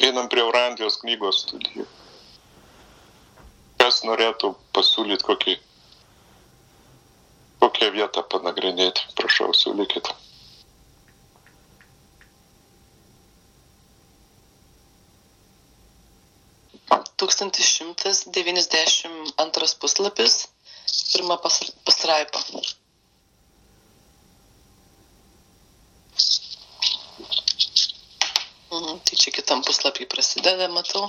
Einam prie Eurantijos knygos studijų. Kas norėtų pasiūlyti kokią vietą panagrinėti? Prašau, siūlykit. Tūkstantis 192 puslapis, pirma pastraipa. Tai čia kitam puslapį prasideda, matau.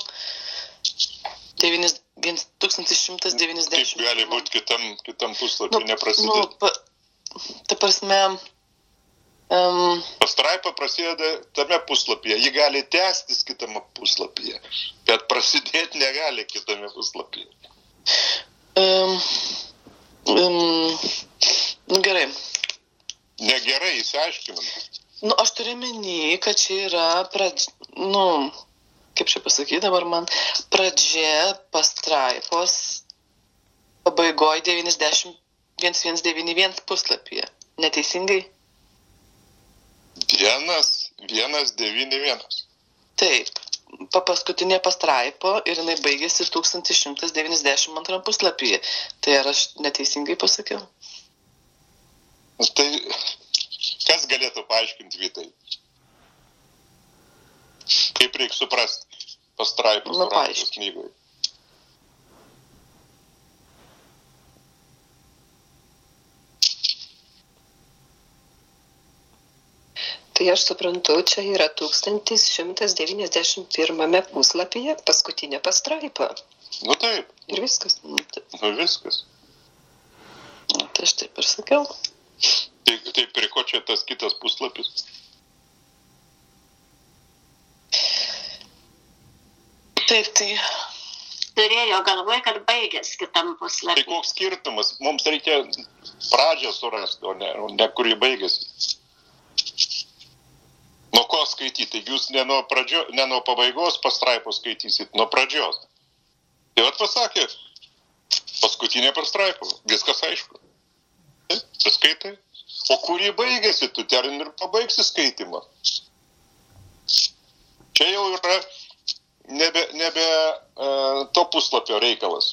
1190. Kaip gali būti kitam puslapį neprasideda? Ta prasme... Pastraipa prasideda tame puslapyje. Ji gali tęstis kitame puslapyje, bet prasidėti negali kitame puslapyje. Gerai. Negerai, įsiaiškinam. Aš turiu menį, kad čia yra kaip čia pasakyti dabar man, pradžia pastraipos pabaigoj 1191 puslapyje. Neteisingai? 191. Taip. Paskutinė pastraipo ir jinai baigėsi 1192 puslapyje. Tai ar aš neteisingai pasakiau? Tai kas galėtų paaiškinti Vytai? Kaip reikia suprasti pastraipos Eurantijos knygoje? Tai aš suprantu, čia yra 1191 puslapyje paskutinė pastraipa. Taip. Ir viskas. Viskas. Tai aš taip ir sakiau. Tai prie ko čia tas kitas puslapis? Taip, tai... Turėjo galvoj, kad baigės kitam puslapį. Tai koks skirtumas? Mums reikia pradžią surasti, o ne kur jį baigėsi. Nuo ko skaityti? Jūs ne nuo pabaigos pastraipos skaitysit, nuo pradžios. Tai pasakė, paskutinė pastraipa, viskas aišku. Skaitai. O kur jį baigėsi, tu ten ir pabaigsi skaitimą. Čia jau yra nebe to puslapio reikalas.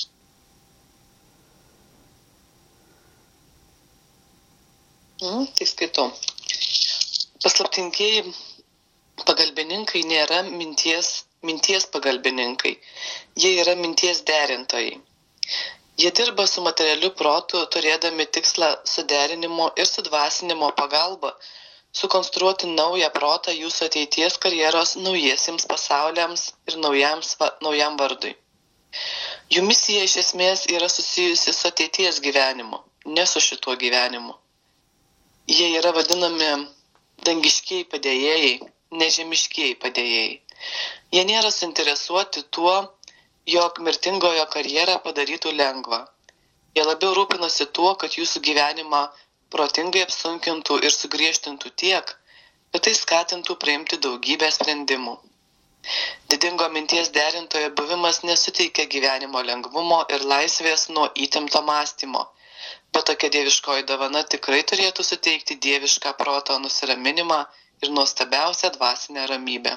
Tai skaitau. Paslaptingieji pagalbininkai nėra minties pagalbininkai. Jie yra minties derintojai. Jie dirba su materialiu protu, turėdami tikslą suderinimo ir sudvasinimo pagalba, sukonstruoti naują protą jūsų ateities karjeros naujiesiems pasauliams ir naujam vardui. Jų misija iš esmės yra susijusi su ateities gyvenimu, ne su šituo gyvenimu. Jie yra vadinami dangiškieji padėjėjai, nežemiškieji padėjėjai. Jie nėra suinteresuoti tuo, jog mirtingojo karjerą padarytų lengvą. Jie labiau rūpinasi tuo, kad jūsų gyvenimą protingai apsunkintų ir sugriežtintų tiek, kad tai skatintų priimti daugybę sprendimų. Didingo minties derintojo buvimas nesuteikia gyvenimo lengvumo ir laisvės nuo įtempto mąstymo, bet tokia dieviškoji dovana tikrai turėtų suteikti dievišką proto nusiraminimą ir nuostabiausią dvasinę ramybę.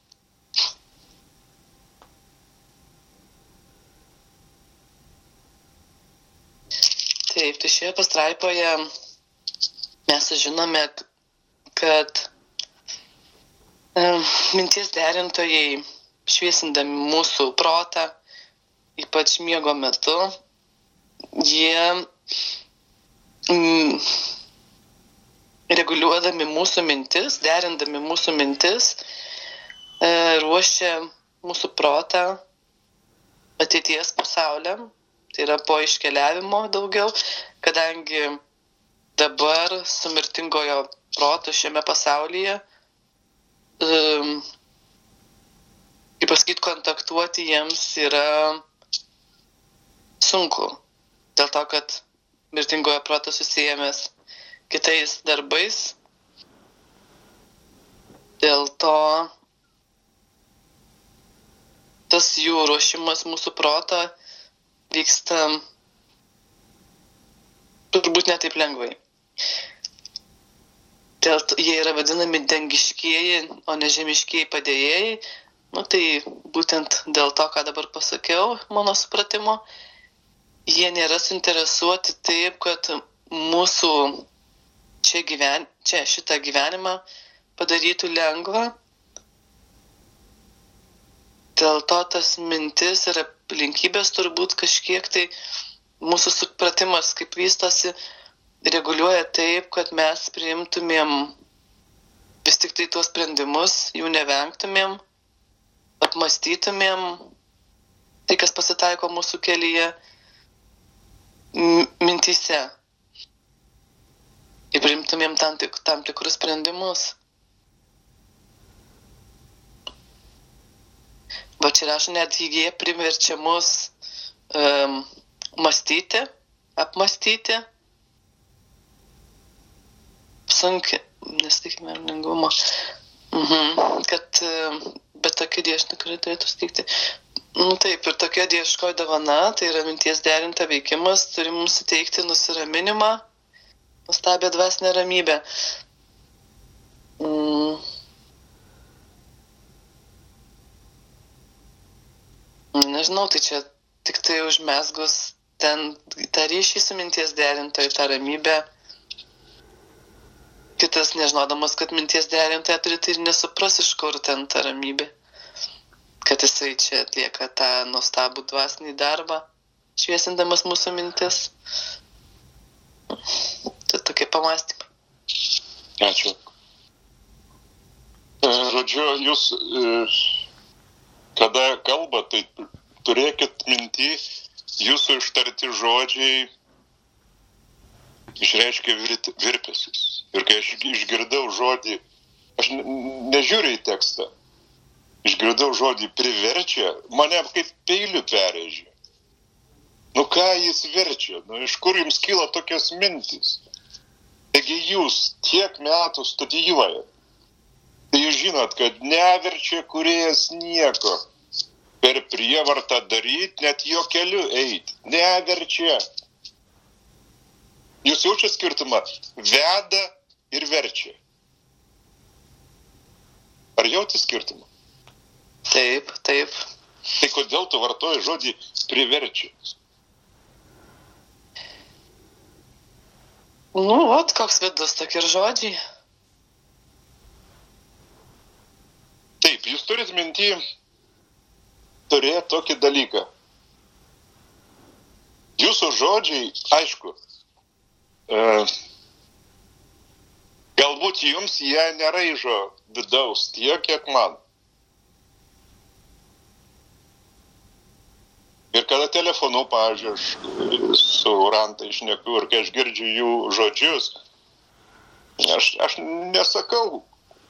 Taip, tai šioje pastraipoje mes sužinome, kad minties derintojai, šviesindami mūsų protą, ypač miego metu, jie reguliuodami mūsų mintis, derindami mūsų mintis, ruošia mūsų protą ateities pasauliam. Tai yra po iškeliavimo daugiau, kadangi dabar su mirtingojo proto šiame pasaulyje, kaip pasakyti, kontaktuoti jiems yra sunku. Dėl to, kad mirtingojo proto susijęs kitais darbais, dėl to tas jų ruošimas mūsų proto vyksta turbūt ne taip lengvai. Jie yra vadinami dangiškieji, o ne žemiškieji padėjėjai, Nu, tai būtent dėl to, ką dabar pasakiau, mano supratimo, jie nėra suinteresuoti taip, kad mūsų čia šitą gyvenimą padarytų lengvą. Dėl to tas mintis ir aplinkybės turbūt kažkiek tai mūsų supratimas, kaip vystosi, reguliuoja taip, kad mes priimtumėm vis tik tai tuos sprendimus, jų nevengtumėm, apmąstytumėm tai, kas pasitaiko mūsų kelyje mintyse. Ir priimtumėm tam tikrus sprendimus. Va čia rašo, net jie priverčia mus mąstyti, apmąstyti. Sunkiai, nesakykime, lengvumo. Kad, bet tokia dieviška tikrai turėtų steigti. Nu taip, ir tokia dieviškoji dovana, tai yra minties derinta veikimas, turi mums suteikti nusiraminimą, nuostabią dvasinę ramybę. Nežinau, tai čia tik tai užmesgus ten tą ryšį su minties derintoju, tą ramybę. Kitas, nežinodamas, kad minties derintoja turi, tai ir nesupras, iš kur ten ta ramybė. Kad jisai čia atlieka tą nuostabų dvasinį darbą, šviesindamas mūsų mintis. Tai tokie pamąstymai. Ačiū. Žodžiu, jūs, kada kalbat, tai turėkit minty, jūsų ištarti žodžiai išreiškia virpesius. Ir kai aš išgirdau žodį, aš nežiūriu į tekstą, išgirdau žodį priverčia, mane kaip peiliu perrėžė. Nu ką jis verčia? Nu iš kur jums kyla tokios mintys? Taigi jūs tiek metų studijuojat. Tai jūs žinot, kad neverčia kūrėjas nieko per prievartą daryti, net jo keliu eiti. Neverčia. Jūs jaučiat skirtumą? Veda ir verčia. Ar jauti skirtumą? Taip, taip. Tai kodėl tu vartoji žodį priverčia? Nu, vat koks vidus tokie ir žodžiai. Taip, jūs turit minty turėti tokį dalyką. Jūsų žodžiai, aišku, galbūt jums jie neraižo vidaus tiek, kiek man. Ir kada telefonu, pavyzdžiui, aš su Rantai šneku ir kai aš girdžiu jų žodžius, aš nesakau.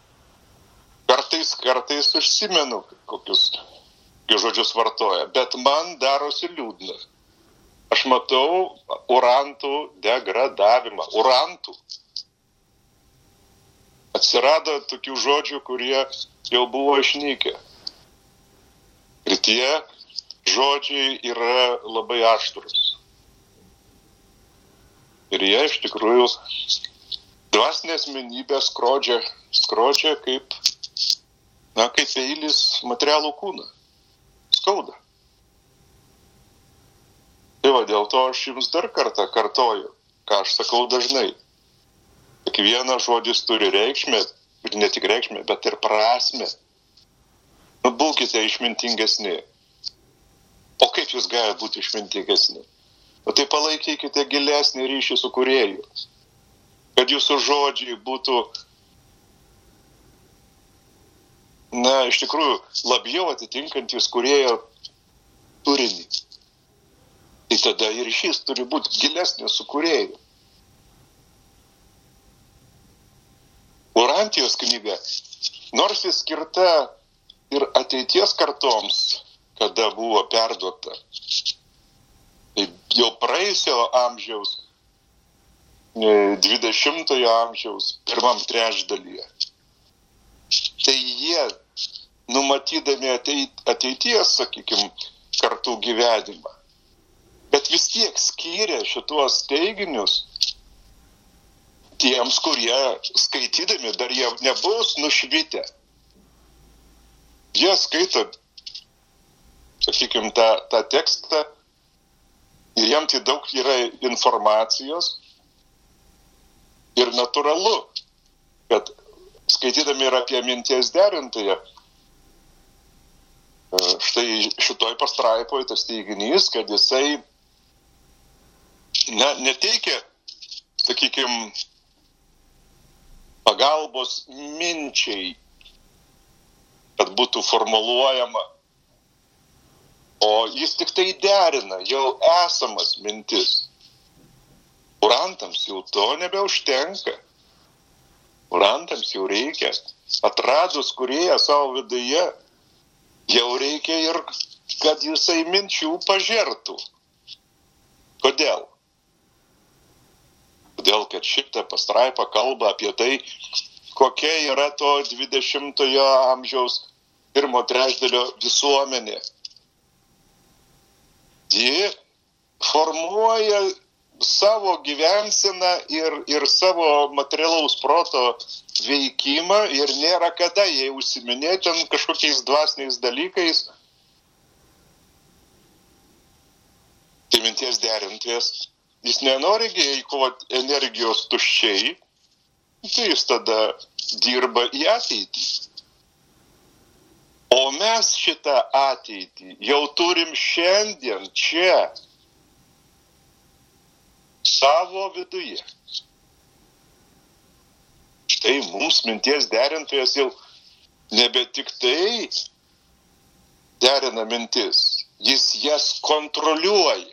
Kartais užsimenu, kokius žodžius vartoja, bet man darosi liūdna. Aš matau urantų degradavimą. Urantų. Atsirado tokių žodžių, kurie jau buvo išnykę. Ir tie žodžiai yra labai aštrus. Ir jie iš tikrųjų dvasinė asmenybė skrodžia kaip peilis materialų kūną. Skauda. Tai va, dėl to aš jums dar kartą kartoju, ką aš sakau dažnai. Kiekvienas žodis turi reikšmę, ir ne tik reikšmę, bet ir prasmę. Nu, būkite išmintingesni. O kaip jūs galite būti išmintingesni? O tai palaikykite gilesnį ryšį su kūrėju. Kad jūsų žodžiai būtų, iš tikrųjų, labiau atitinkantys kūrėjo turinį. Tai tada ir ryšys turi būti gilesnis su kūrėju. Urantijos knyga, nors jis skirta ir ateities kartoms, kada buvo perduota, tai jau praėjusio amžiaus, 20-ojo amžiaus pirmam trečdalyje. Tai jie, numatydami ateities, sakykime, kartų gyvenimą, bet vis tiek skyrė šituos teiginius tiems, kurie skaitydami dar jie nebus nušvitę. jie skaito, sakykime, tą tekstą ir jam tai daug yra informacijos ir natūralu, kad skaitydami ir apie minties derintoją, štai šitoj pastraipoje tas teiginys, kad jisai neteikia, sakykime, pagalbos minčiai, kad būtų formuluojama, o jis tik tai derina jau esamas mintis. Kurantams jau to nebeužtenka. Kurantams jau reikia, atradus kūrėją savo viduje, jau reikia ir, kad jisai minčių pažertų. Kodėl? Todėl, kad šitą pastraipą kalba apie tai, kokia yra to 20-ojo amžiaus 1/3 visuomenė. Ji formuoja savo gyvenseną ir savo materialaus proto veikimą ir nėra kada jai užsiminėti ten kažkokiais dvasiniais dalykais. Tai minties derintojas, jis nenori eikvoti energijos tuščiai, tai jis tada dirba į ateitį. O mes šitą ateitį jau turim šiandien čia, savo viduje. Štai mums minties derintojas jau nebe tik tai derina mintis, jis jas kontroliuoja.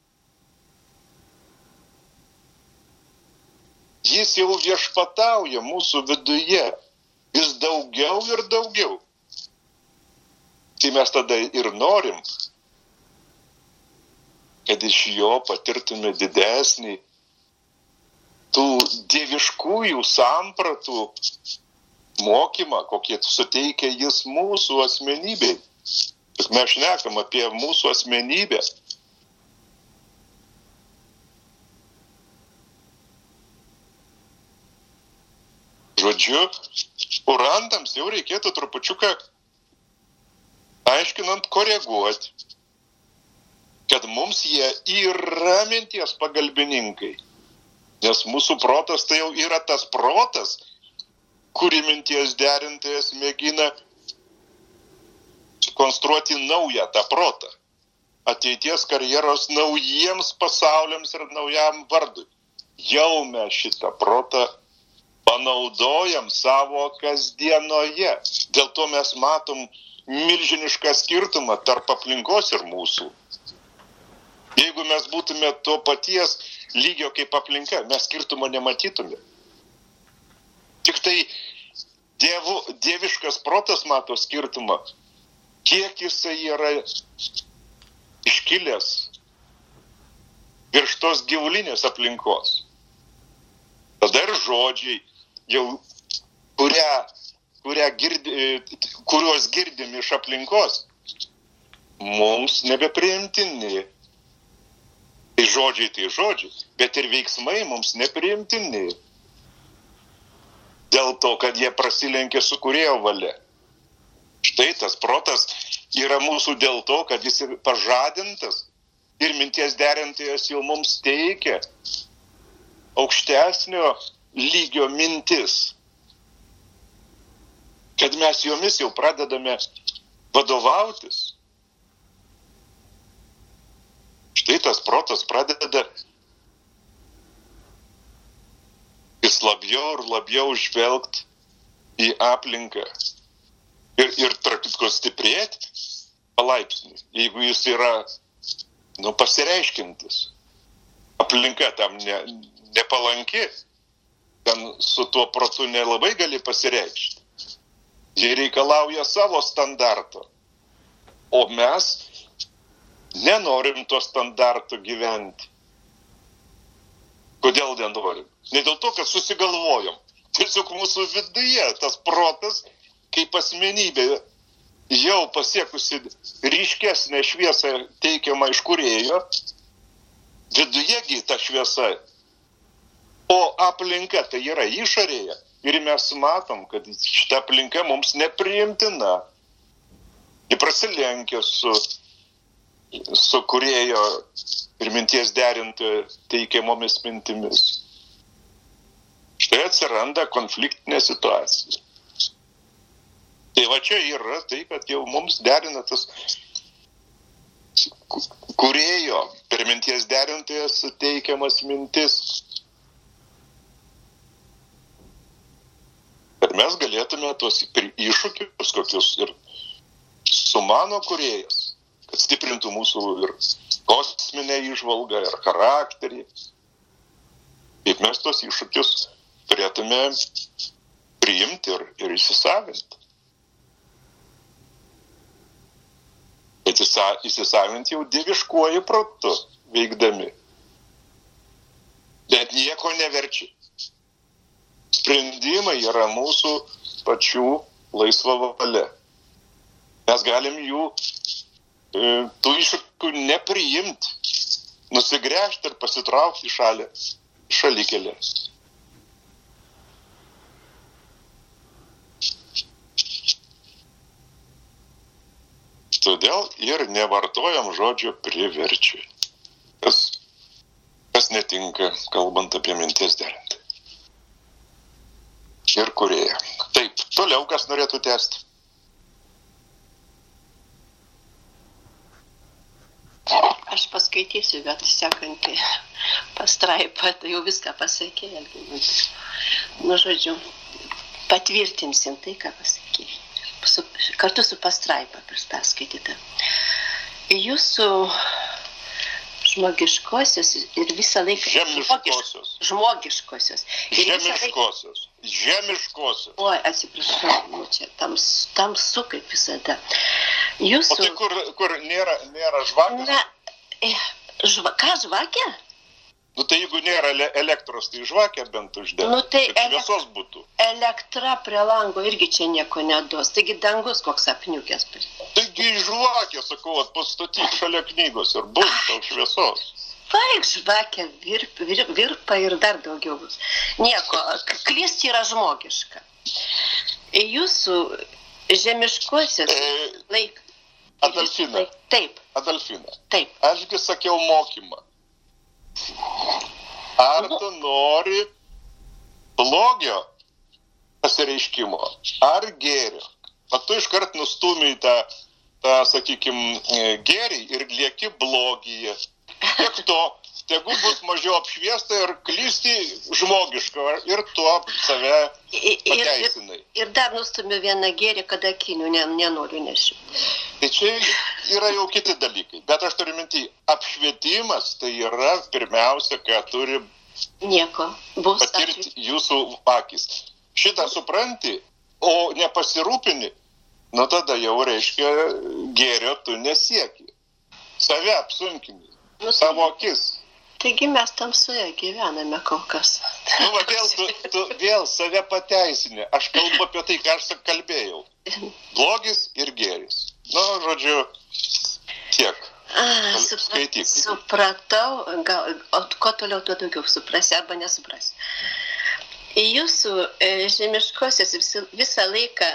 Jis jau viešpatauja mūsų viduje, vis daugiau ir daugiau. Tai mes tada ir norim, kad iš jo patirtume didesnį tų dieviškųjų sampratų mokymą, kokie suteikia jis mūsų asmenybei. Bet mes šnekam apie mūsų asmenybę. Žodžiu, kurantams jau reikėtų trupučiuką aiškinant koreguoti, kad mums jie yra minties pagalbininkai. Nes mūsų protas tai jau yra tas protas, kurį minties derintojas mėgina konstruoti naują tą protą. Ateities karjeros naujiems pasauliams ir naujam vardui. Jau mes šitą protą panaudojam savo kasdienoje. Dėl to mes matom milžinišką skirtumą tarp aplinkos ir mūsų. Jeigu mes būtume to paties lygio kaip aplinka, mes skirtumo nematytume. Tik tai dieviškas protas mato skirtumą, kiek jisai yra iškilęs virš tos gyvulinės aplinkos. Tada ir žodžiai, jau kuriuos girdim iš aplinkos, mums nebepriimtini. Tai žodžiai, bet ir veiksmai mums nepriimtini. Dėl to, kad jie prasilenkia su kūrėjo valia. Štai tas protas yra mūsų dėl to, kad jis yra pažadintas ir minties derintojas jau mums teikia aukštesnio lygio mintis. Kad mes jomis jau pradedame vadovautis. Štai tas protas pradeda vis labiau ir labiau žvelgti į aplinką ir tarp kitko stiprėti palaipsniui, jeigu jis yra pasireiškintis. Aplinka tam nepalanki, ten su tuo protu nelabai gali pasireikšti. Jie reikalauja savo standarto, o mes nenorim to standarto gyventi. Kodėl nenorim? Ne dėl to, kad susigalvojom. Tiesiog mūsų viduje tas protas, kaip asmenybė, jau pasiekusi ryškesnę šviesą teikiamą iš kūrėjo, vidujegi ta šviesa, o aplinka tai yra išorėje. Ir mes matom, kad šita aplinka mums nepriimtina. Ji prasilenkia su kūrėjo ir minties derintojo teikiamomis mintimis. Štai atsiranda konfliktinė situacija. Tai va čia yra tai, kad jau mums derina tas kūrėjo per minties derintojas suteikiamas mintis. Kad mes galėtume tuos iššūkius kokius ir sumano kūrėjas, kad stiprintų mūsų ir kosminę įžvalgą, ir charakterį. Kaip mes tuos iššūkius turėtume priimti ir įsisavinti. Bet įsisavinti jau dieviškuoju protu veikdami. Bet nieko neverčia. Sprendimai yra mūsų pačių laisva valia. Mes galim tų iššūkių nepriimti, nusigręžti ir pasitraukti į šalikelę. Todėl ir nevartojam žodžio priverčiu. Kas netinka, kalbant apie minties derintą. Ir kūrėją. Taip, toliau kas norėtų tęsti? Aš paskaitysiu, bet sekantį pastraipą, tai jau viską pasakė. Nu, žodžiu, patvirtinsim tai, ką pasakė. Kartu su pastraipa perskaityta. Jūsų žmogiškosios ir visą laiką... Žmogiškosios. Žemiškosios. Oi, atsiprašau, čia tamsu kaip visada. Jūsų... O tai kur nėra žvakės? Ką žvakė? Nu tai jeigu nėra elektros, tai žvakę bent uždėti, nu, tai kad šviesos būtų. Elektra prie lango irgi čia nieko neduos, taigi dangus koks apniukęs. Taigi žvakę, sakau, pastatyk šalia knygos ir bus tau šviesos. Paik žvakę, virpa ir dar daugiau bus. Nieko, klysti yra žmogiška. Jūsų žemiškosios laik... Adolfina. Taip. Adolfina. Taip. Ašgi sakiau mokymą. Ar tu nori blogio pasireiškimo, ar gėrio? O tu iškart nustūmei tą sakykime, gėrį ir lieki blogyje. Tiek to, tegu bus mažiau apšviesta ir klysti žmogiška ir tuo save pateisinai. Ir dar nustumiu vieną gėrį, kada akinių nenoriu nešiu. Tai čia yra jau kiti dalykai, bet aš turiu minti, apšvietimas tai yra pirmiausia, ką turi patirti jūsų akis. Šitą supranti, o nepasirūpini, nu tada jau reiškia gėrio tu nesieki. Save apsunkini, savo akis. Taigi mes tamsoje gyvename kol kas. Nu, va, tu vėl save pateisinė. Aš kalbu apie tai, ką aš kalbėjau. Blogis ir gėris. Nu, žodžiu, tiek. Skaityk. Supratau, o ko toliau tuo daugiau suprasi arba nesuprasi. Jūsų žemiškosios visą laiką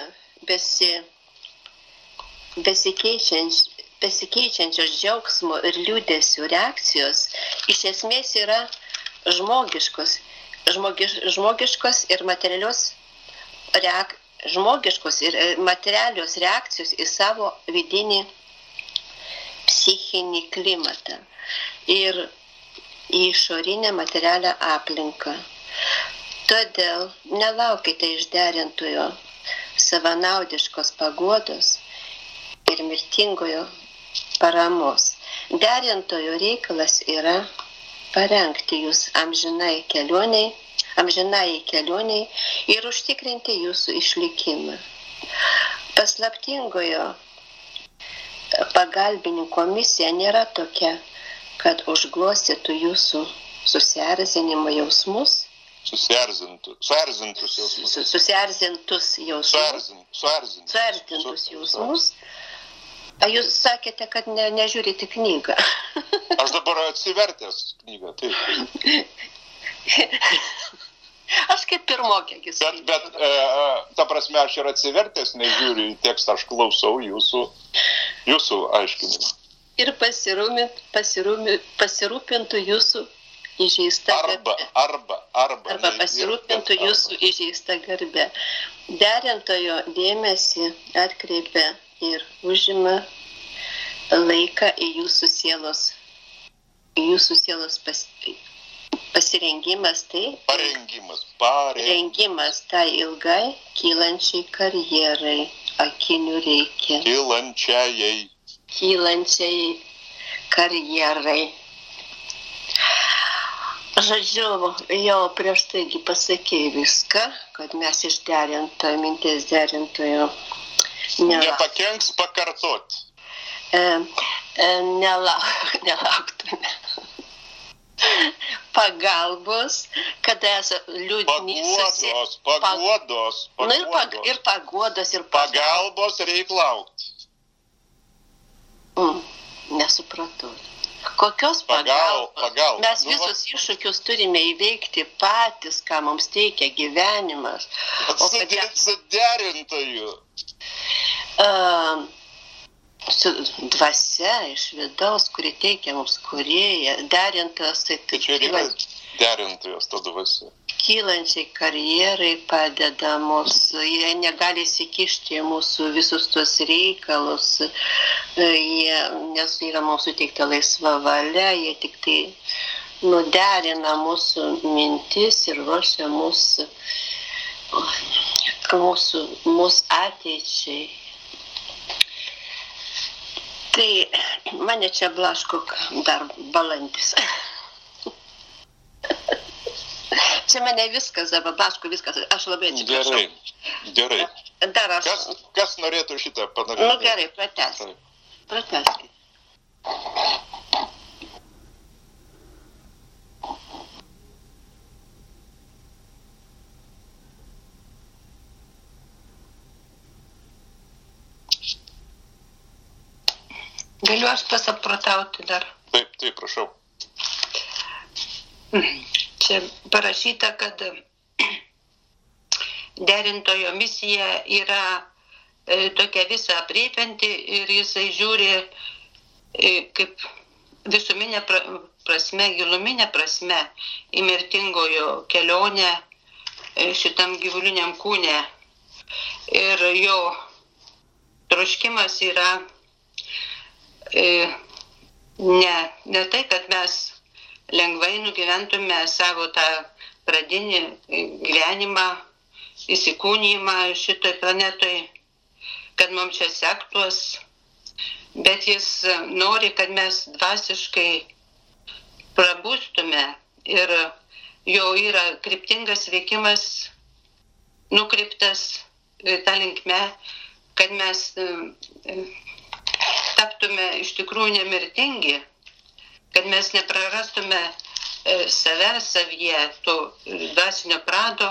besikeičiančios džiaugsmo ir liūdesių reakcijos iš esmės yra žmogiškos ir materialios reakcijos į savo vidinį psichinį klimatą ir į išorinę materialią aplinką. Todėl nelaukite išderintojo savanaudiškos paguodos ir mirtingojo paramos. Derintojo reikalas yra parengti jūs amžinai kelioniai ir užtikrinti jūsų išlikimą. Paslaptingojo pagalbininko misija nėra tokia, kad užglostytų jūsų susierzinimo jausmus. Suerzintus jausmus. Jūs sakėte, kad nežiūrite knygą. Aš dabar atsivertęs knygą, taip. Aš kaip pirmokė. Bet ta prasme, aš ir atsivertęs, nežiūriu į tekstą, aš klausau jūsų aiškinimą. Ir pasirūpintų jūsų įžeista garbė. Arba pasirūpintų jūsų įžeista garbė. Derintojo dėmesį atkreipia ir užima laiką į jūsų sielos pasirengimas, tai parengimas tai ilgai kylančiai karjerai, akinių reikia. Kylančiai karjerai. Žodžiu, jau prieš taigi pasakėjai viską, kad mes iš minties derintojo nepakenks pakartoti. Nelauktume. Pagalbos, kada liūdni paguodos. Ir paguodos, ir pagalbos reikia laukti. Nesupratau. Kokios pagalbos? Mes visus iššūkius turime įveikti patys, ką mums teikia gyvenimas. Su derintoju. Su dvasia iš vidaus, kuri teikia mums kūrėją. Derintojas, tai čia yra derintojas ta dvasia. Kylančiai karjerai padeda mūsų, jie negali įsikišti į mūsų visus tuos reikalus, nes yra mūsų teikta laisva valia, jie tik tai nuderina mūsų mintis ir ruošia mūsų ateičiai. Tai mane čia blaško dar balandis. Čia mane viskas, blaško viskas, aš labai atsiprašau. Gerai. Dar aš... Kas norėtų šitą padaryti? Nu gerai, pratęskit. Galiu aš pasamprotauti dar? Taip, prašau. Čia parašyta, kad derintojo misija yra tokia visa aprėpianti ir jisai žiūri kaip visuminė prasme, giluminė prasme į mirtingojo kelionę šitam gyvuliniam kūne. Ir jo troškimas yra ne tai, kad mes lengvai nugyventume savo tą pradinį gyvenimą, įsikūnijimą šitoj planetoj, kad mums čia sektos, bet jis nori, kad mes dvasiškai prabustume ir jo yra kryptingas veikimas nukreiptas tą linkme, kad mes taptume iš tikrųjų nemirtingi, kad mes neprarastume savyje, to dvasinio prado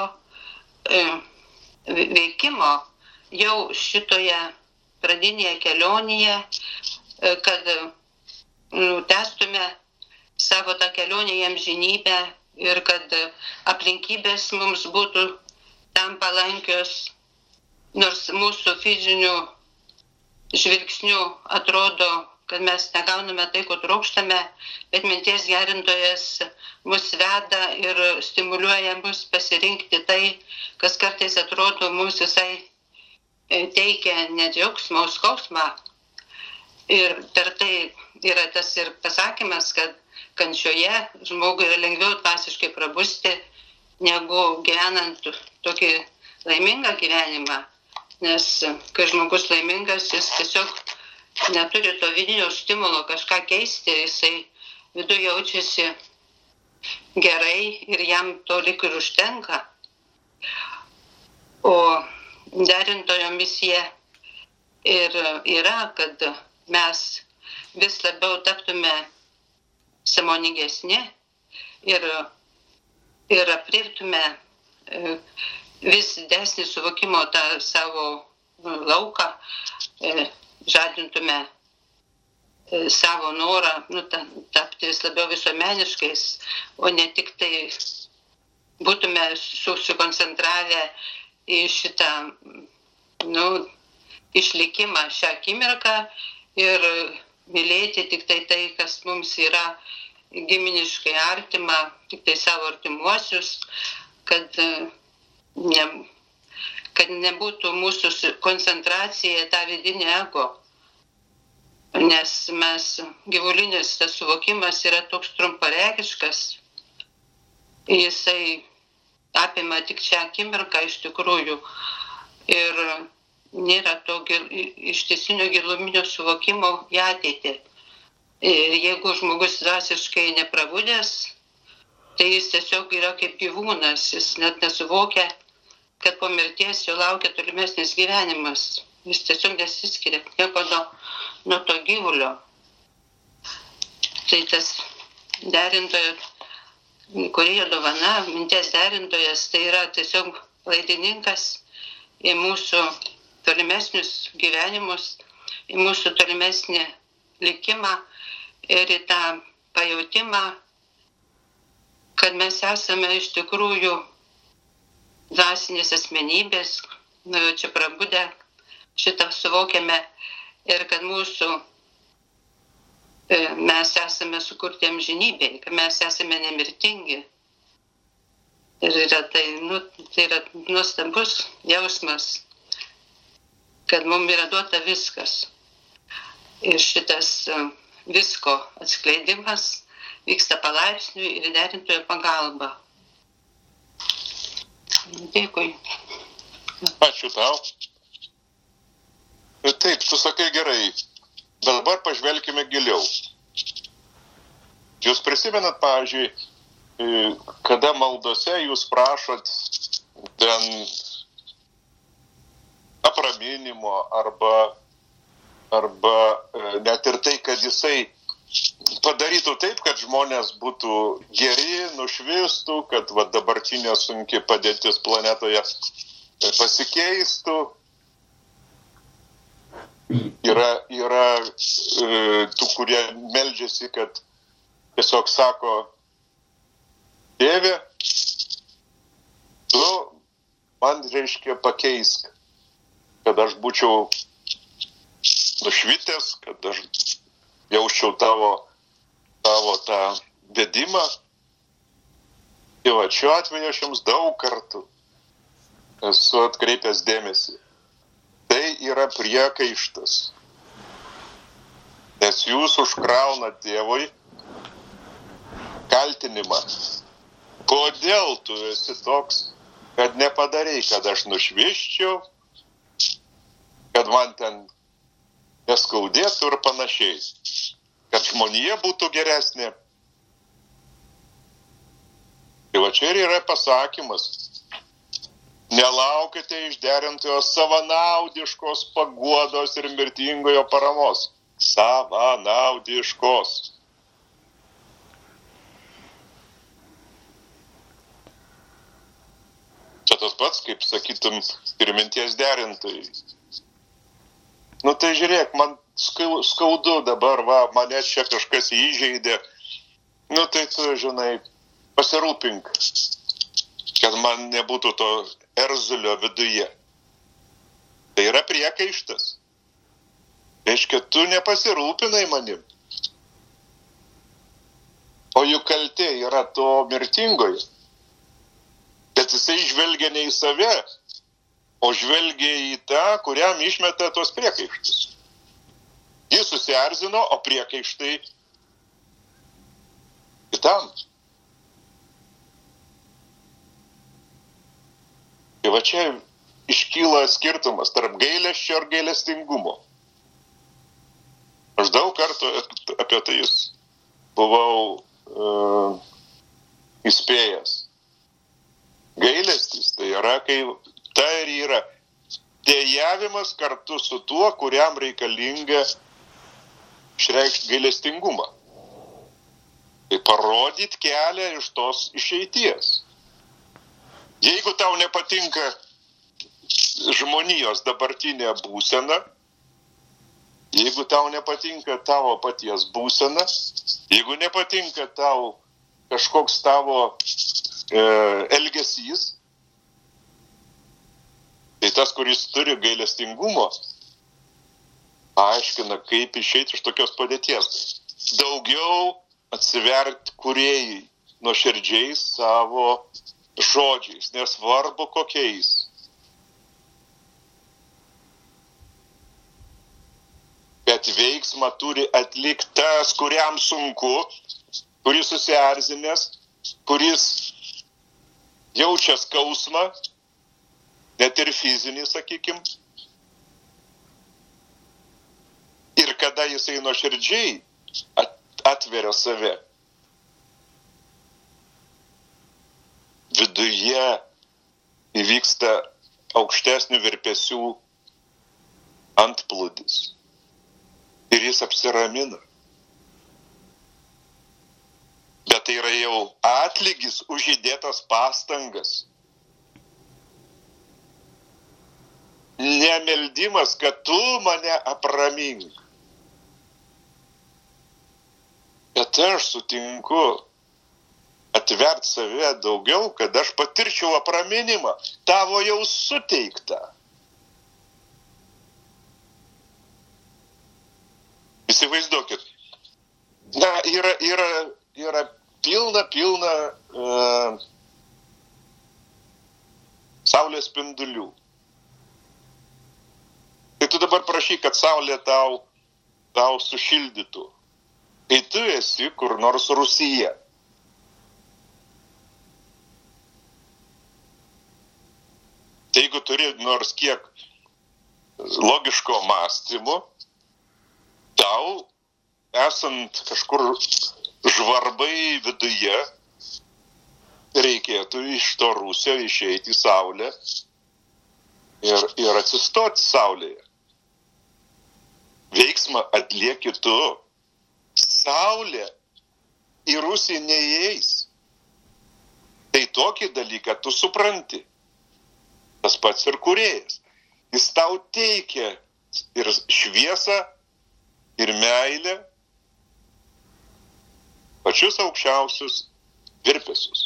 veikimo jau šitoje pradinėje kelionėje, kad tęstume savo tą kelionę į amžinybę ir kad aplinkybės mums būtų tam palankios, nors mūsų fizinių žvilgsnių atrodo, kad mes negauname tai, ko trokštame, bet minties gerintojas mus veda ir stimuliuoja mus pasirinkti tai, kas kartais atrodo mums visai teikia ne džiaugsmą, o skausmą. Ir per tai yra tas ir pasakymas, kad kančioje žmogui yra lengviau dvasiškai prabusti, negu gyvenant tokį laimingą gyvenimą. Nes kai žmogus laimingas, jis tiesiog neturi to vidinio stimulo kažką keisti, jisai viduje jaučiasi gerai ir jam to lyg ir užtenka. O derintojo misija ir yra, kad mes vis labiau taptume sąmoningesni ir aprėptume vis didesnį suvokimo tą savo lauką, žadintume savo norą tapti vis labiau visuomeniškais, o ne tik tai būtume susikoncentravę į šitą, išlikimą šią akimirką ir mylėti tik tai, kas mums yra giminiškai artima, tik tai savo artimuosius, kad nebūtų mūsų koncentracija tą vidinį ego. Nes gyvulinis tas suvokimas yra toks trumparegiškas, jisai apima tik šią akimirką iš tikrųjų ir nėra to ištisinio giluminio suvokimo į ateitį. Ir jeigu žmogus dvasiškai neprabudęs, tai jis tiesiog yra kaip gyvūnas, jis net nesuvokia, kad po mirties jo laukia tolimesnis gyvenimas. Jis tiesiog nesiskiria nieko nuo to gyvulio. Tai tas derintojo, kūrėjo dovana, minties derintojas, tai yra tiesiog laidininkas į mūsų tolimesnius gyvenimus, į mūsų tolimesnį likimą ir į tą pajautimą, kad mes esame iš tikrųjų dvasinės asmenybės, čia prabudę, šitą suvokiame ir kad mes esame sukurti amžinybėj, kad mes esame nemirtingi. Ir tai yra nuostabus jausmas, kad mums yra duota viskas. Ir šitas visko atskleidimas vyksta palaipsniui ir derintojo pagalba. Dėkui. Ačiū tau. Ir taip, tu sakai gerai. Dabar pažvelkime giliau. Jūs prisimenat, pavyzdžiui, kada maldose jūs prašot ten apraminimo arba net ir tai, kad jisai padarytų taip, kad žmonės būtų geri, nušvistų, kad dabartinė sunki padėtis planetoje pasikeistų. Yra tų, kurie meldžiasi, kad tiesiog sako, Dieve, tu man reiškia pakeisk, kad aš būčiau nušvitęs, kad aš jausčiau tavo tą vedimą. Ir va, šiuo atveju aš jums daug kartų esu atkreipęs dėmesį. Tai yra priekaištas, nes jūs užkraunat Dievui kaltinimą. Kodėl tu esi toks, kad nepadarei, kad aš nušviščiau, kad man ten neskaudėtų ir panašiai, kad žmonija būtų geresnė. Tai va čia ir yra pasakymas. Nelaukite iš derintojo savanaudiškos paguodos ir mirtingojo paramos. Savanaudiškos. Čia tas pats, kaip sakytum, ir minties derintojai. Tai žiūrėk, man skaudu dabar, mane čia kažkas įžeidė. Tai tu, žinai, pasirūpink, kad man nebūtų to erzulio viduje. Tai yra priekaištas. Reiškia, tu nepasirūpinai manim. O juk kaltė yra to mirtingojo. Bet jisai žvelgia ne į save, o žvelgia į tą, kuriam išmeta tos priekaištus. Jis susierzino, o priekaištai kitam. Ir va čia iškyla skirtumas tarp gailesčio ir gailestingumo. Aš daug kartų apie tai buvau įspėjęs. Gailestis tai yra, kai tai ir yra dejavimas kartu su tuo, kuriam reikalinga išreikšti gailestingumą. Tai parodyti kelią iš tos išeities. Jeigu tau nepatinka žmonijos dabartinė būsena, jeigu tau nepatinka tavo paties būsena, jeigu nepatinka tau kažkoks tavo elgesys, tai tas, kuris turi gailestingumo, aiškina, kaip išeiti iš tokios padėties. Daugiau atsiverti kūrėjai nuoširdžiais savo žodžiais, nesvarbu kokiais. Bet veiksmą turi atlikti tas, kuriam sunku, kuris susierzinęs, kuris jaučia skausmą, net ir fizinį, sakykim. Ir kada jisai nuoširdžiai atveria save, viduje įvyksta aukštesnių virpesių antplūdis. Ir jis apsiramina. Bet tai yra jau atlygis už įdėtas pastangas. Nemeldimas, kad tu mane apramink. Bet aš sutinku atvert save daugiau, kad aš patirčiau apraminimą. Tavo jau suteikta. Įsivaizduokit. Na, yra pilna saulės spindulių. Tai tu dabar prašyk, kad saulė tau sušildytų. Kai tu esi kur nors Rusija. Tai jeigu turi nors kiek logiško mąstymo, tau, esant kažkur žvarbai viduje, reikėtų iš to rūsio išeiti į saulę ir atsistoti saulėje. Veiksmą atlieki tu. Saulė į rūsį neįeis. Tai tokį dalyką tu supranti. Tas pats ir kūrėjas. Jis tau teikia ir šviesą, ir meilę, pačius aukščiausius virpesius.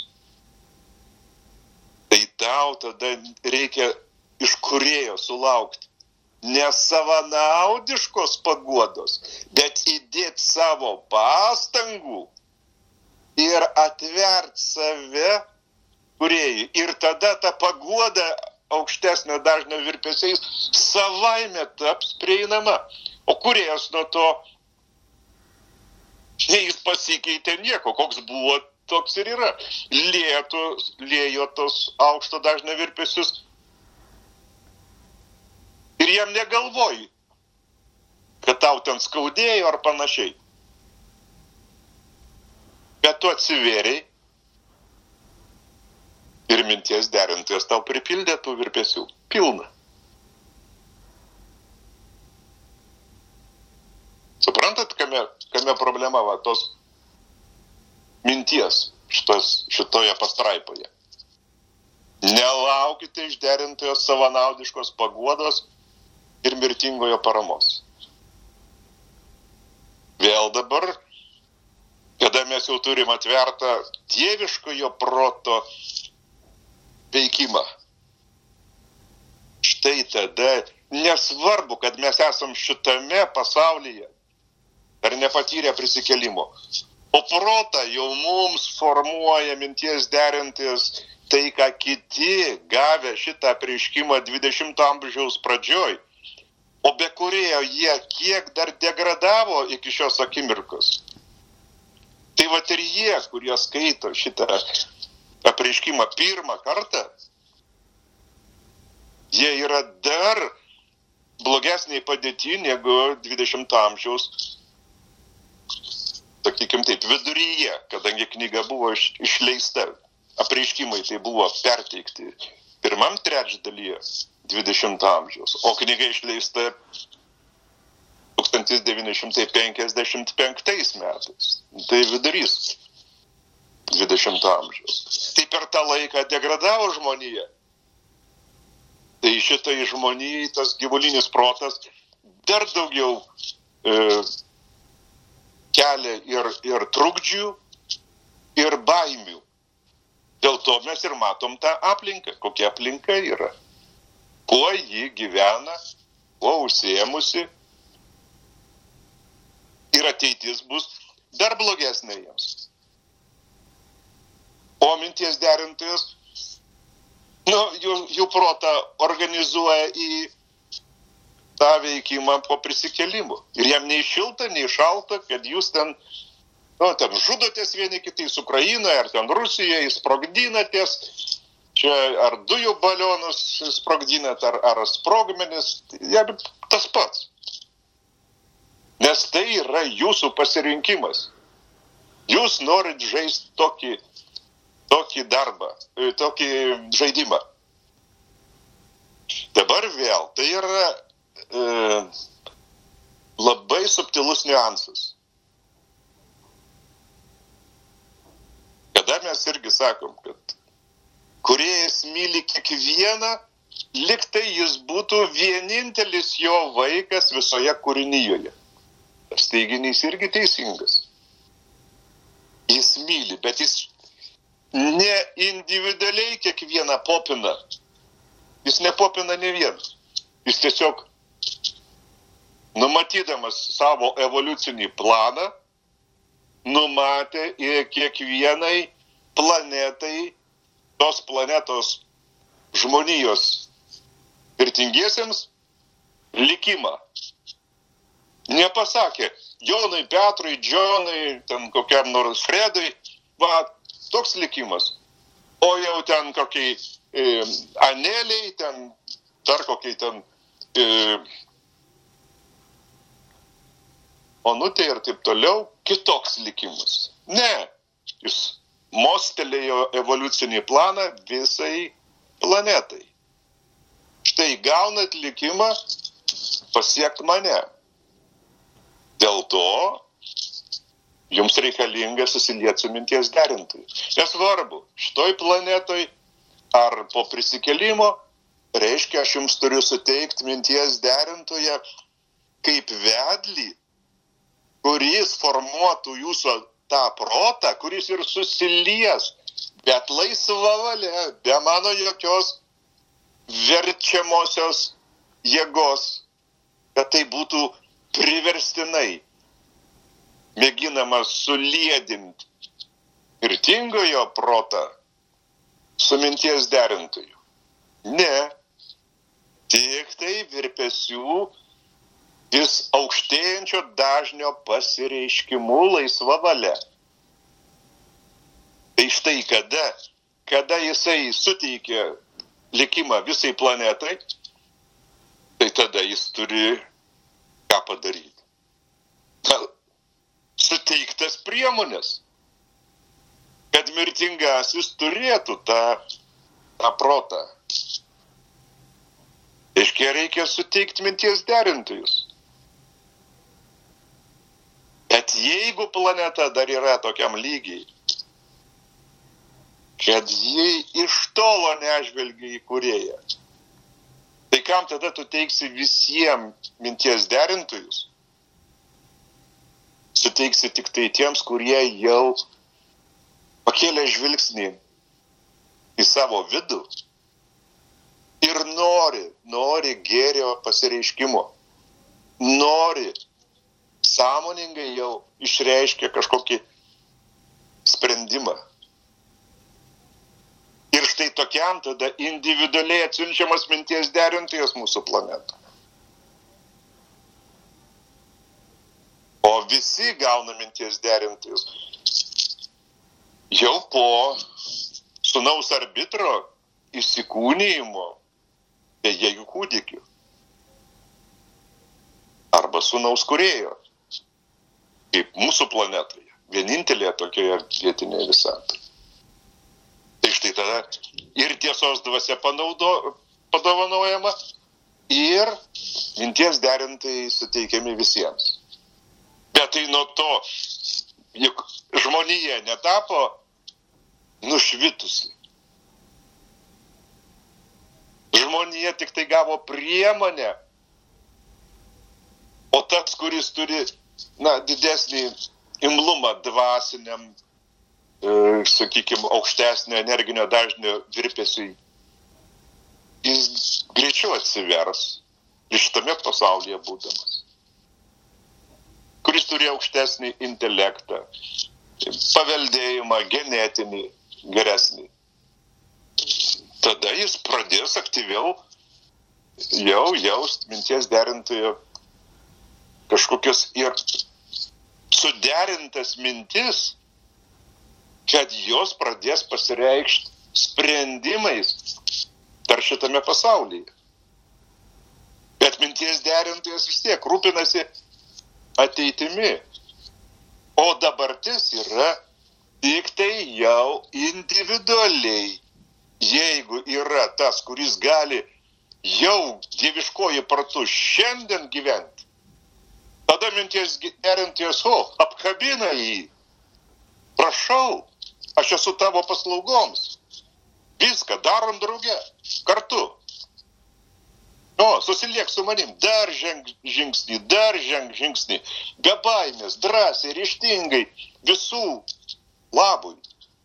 Tai tau tada reikia iš kūrėjo sulaukti nesavanaudiškos paguodos, bet įdėti savo pastangų ir atvert save kūrėjui. Ir tada ta paguoda aukštesnio dažnio virpesiais savaime taps prieinama. O kūrėjas nuo to, jis pasikeitė nieko, koks buvo, toks ir yra. Liejo tos aukšto dažnio virpesius ir jam negalvoji, kad tau ten skaudėjo ar panašiai. Bet tu atsivėriai ir minties derintojas tau pripildė tų virpesių. Pilna. Suprantat, kame problema va, tos minties šitoje pastraipoje? Nelaukite iš derintojos savanaudiškos paguodos ir mirtingojo paramos. Vėl dabar, kada mes jau turim atvertą dieviškojo proto veikimą, štai tada nesvarbu, kad mes esam šitame pasaulyje ar nepatyrę prisikėlimo. O protą jau mums formuoja minties derintis tai, ką kiti gavę šitą apreiškimą 20 amžiaus pradžioj. O be kūrėjo jie kiek dar degradavo iki šios akimirkos. Tai vat ir jie, kurie skaito šitą apreiškimą pirmą kartą, jie yra dar blogesniai padėti negu 20 amžiaus, sakykim taip, viduryje, kadangi knyga buvo išleista. Apreiškimai tai buvo perteikti pirmam trečdalyje 20 amžiaus, o knyga išleista 1955 metais. Tai vidurys 20 amžiaus. Tai per tą laiką degradavo žmonija. Tai šitai žmonijai tas gyvulinis protas dar daugiau kelia ir trukdžių, ir baimių. Dėl to mes ir matom tą aplinką, kokia aplinka yra. Kuo ji gyvena, kuo užsiėmusi. Ir ateitis bus dar blogesnė jiems. O minties derintojas, jų protą organizuoja į tą veikimą po prisikėlimo. Ir jam nei šilta, nei šalta, kad jūs ten žudotės vieni kitais Ukrainoje, ar ten Rusijoje, sprogdinatės, čia ar dujų balionus sprogdinat, ar sprogmenis, jam tas pats. Nes tai yra jūsų pasirinkimas. Jūs norit žaisti tokį darbą, tokį žaidimą. Dabar vėl, tai yra labai subtilus niuansas. Kada mes irgi sakom, kad kūrėjas myli kiekvieną, lyg tai jis būtų vienintelis jo vaikas visoje kūrinyjoje. Tas teiginys irgi teisingas. Jis myli, bet jis ne individualiai kiekvieną popina. Jis nepopina ne vieną. Jis tiesiog, numatydamas savo evoliucinį planą, numatė kiekvienai planetai, tos planetos žmonijos turtingiesiems likimą. Nepasakė Jonui, Petrui, Džonui, ten kokiam nors Fredui, toks likimas. O jau ten kokiai Aneliai, ten dar kokiai ten Onutė ir taip toliau, kitoks likimas. Ne, jis mostelėjo evoliucinį planą visai planetai. Štai gaunat likimą pasiekt mane. Dėl to jums reikalinga susilieti su minties derintoju. Nesvarbu, šitoj planetoj ar po prisikėlimo, reiškia, aš jums turiu suteikti minties derintoje kaip vedlį, kuris formuotų jūsų tą protą, kuris ir susilies, bet laisva valia, be mano jokios verčiamosios jėgos, kad tai būtų priverstinai mėginama suliedinti mirtingojo protą su minties derintoju. Ne, tik tai virpesių vis aukštėjančio dažnio pasireiškimu laisva valia. Tai štai kada jisai suteikia likimą visai planetai, tai tada jis turi ką padaryti. Suteiktas priemonės, kad mirtingasis turėtų tą protą. Aiškiai reikia suteikti minties derintojus. Bet jeigu planeta dar yra tokiam lygiai, kad jie iš tolo nežvelgia į kūrėją, tai kam tada tu teiksi visiems minties derintojus? Suteiksi tik tai tiems, kurie jau pakėlė žvilgsnį į savo vidų ir nori gėrio pasireiškimo, nori sąmoningai jau išreiškia kažkokį sprendimą. Ir štai tokiam tada individualiai atsiunčiamas minties derintojas mūsų planetą. O visi gauna minties derintojus jau po sūnaus arbitro įsikūnijimo bejėgių kūdikių arba sūnaus kūrėjo, kaip mūsų planetoje, vienintelėje tokioje vietinėje visatoje. Tai štai tada ir tiesos dvasia padovanojama, ir minties derintojai suteikiami visiems. Bet tai nuo to, juk žmonija netapo nušvitusi. Žmonija tik tai gavo priemonę, o tas, kuris turi didesnį imlumą dvasiniam sakykime, aukštesnio energinio dažnio virpesiui, jis greičiau atsivers ir šitame pasaulyje būdamas. Kuris turi aukštesnį intelektą, paveldėjimą, genetinį, geresnį. Tada jis pradės aktyviau jau jaust minties derintojo kažkokios ir suderintas mintis, kad jos pradės pasireikšti sprendimais dar šitame pasaulyje. Bet minties derintojas vis tiek rūpinasi ateitimi. O dabartis yra tik tai jau individualiai. Jeigu yra tas, kuris gali jau dieviškoji protu šiandien gyventi, tada minties derintojas, apkabina jį. Prašau, aš esu tavo paslaugoms. Viską darom drauge, kartu. Susiliek su manim, dar ženk žingsnį, be baimės, drąsiai, ryžtingai, visų labui.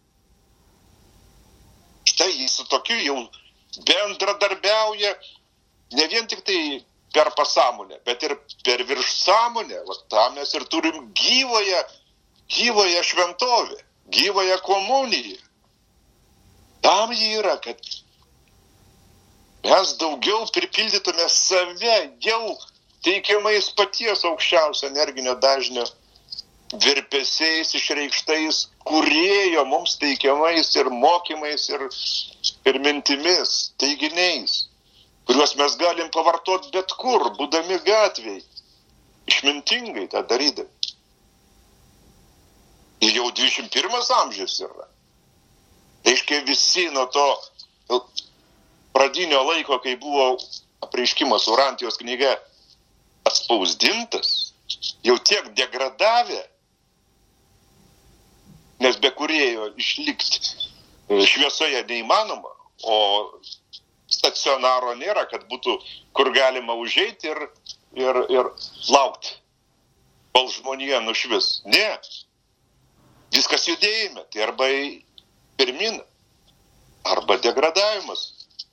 Štai jis su tokiu jau bendradarbiauja ne vien tik tai per pasąmonę, bet ir per viršsąmonę. Tam mes ir turim gyvąją šventovę, gyvąją komuniją. Tam jį yra, kad mes daugiau pripildytume save jau teikiamais paties aukščiausio energinio dažnio virpesiais išreikštais kūrėjo mums teikiamais ir mokymais ir mintimis, teiginiais, kuriuos mes galim pavartoti bet kur, būdami gatvėj, išmintingai tą darydami. Ir jau 21 amžius yra. Reiškia, visi nuo to pradinio laiko, kai buvo apreiškimas Urantijos knyga atspausdintas, jau tiek degradavę, nes be kūrėjo išlikti šviesoje neįmanoma, o stacionaro nėra, kad būtų kur galima užeiti ir laukti, kol žmonija nušvis. Ne. Viskas judėjime, tai arba pirmin, arba degradavimas.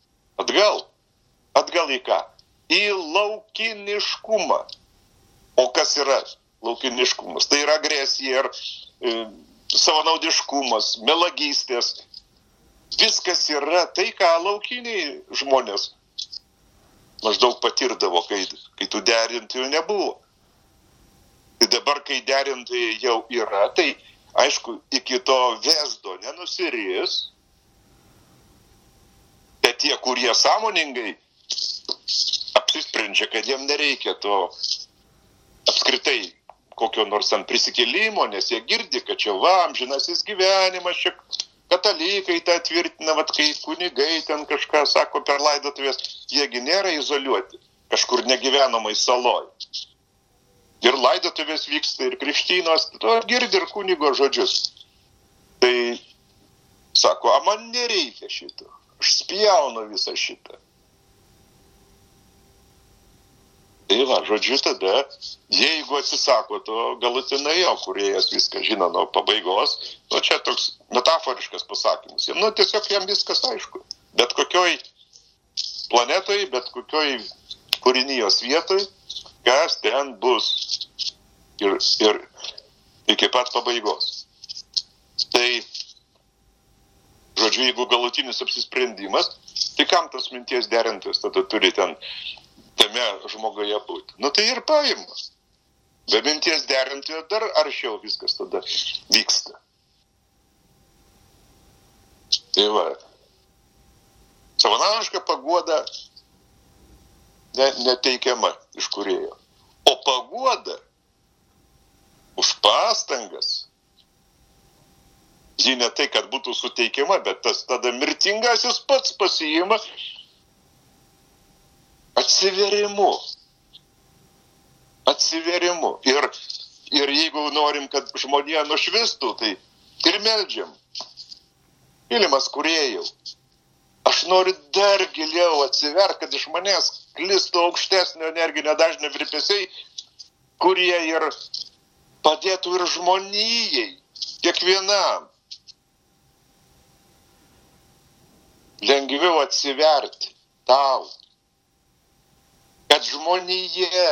Atgal į ką? Į laukiniškumą. O kas yra laukiniškumas? Tai yra agresija ir savanaudiškumas, melagystės. Viskas yra tai, ką laukiniai žmonės maždaug patirdavo, kai tų derintojų nebuvo. Tai dabar, kai derintojai jau yra, tai aišku, iki to vesdo nenusiris, bet tie, kurie sąmoningai apsisprendžia, kad jiem nereikia to apskritai kokio nors ten prisikėlimo, nes jie girdi, kad čia amžinasis gyvenimas, čia katalikai tą tvirtina, kai kunigai ten kažką sako per laidotuvės, jiegi nėra izoliuoti, kažkur negyvenomai saloj. Ir laidotuvės vyksta, ir krikštynos, to girdi ir kunigo žodžius. Tai sako, man nereikia šito, aš spjaunu visą šitą. Tai žodžiu, tada, jeigu atsisako to galutinai jau, kūrėjas viską žino nuo pabaigos, čia toks metaforiškas pasakymas. Tiesiog jam viskas aišku. Bet kokioj planetoj, bet kokioj kūrinijos vietoj, kas ten bus ir iki pat pabaigos. Tai, žodžiu, jeigu galutinis apsisprendimas, tai kam tas minties derintojas tada turi ten tame žmogoje būti? Tai ir paima. Be minties derintojo dar aršiau viskas tada vyksta. Tai savanaudiška paguoda neteikiama iš kūrėjo. O paguoda už pastangas, ji ne tai, kad būtų suteikiama, bet tas tada mirtingasis pats pasiima atsiverimu. Ir jeigu norim, kad žmonija nušvistų, tai ir meldžiam. Mylimas kūrėjau, aš noriu dar giliau atsiverti, kad iš manęs klistų aukštesnio energinio dažnio virpesiai, kurie ir padėtų ir žmonijai, kiekvienam, lengviau atsiverti tau, kad žmonija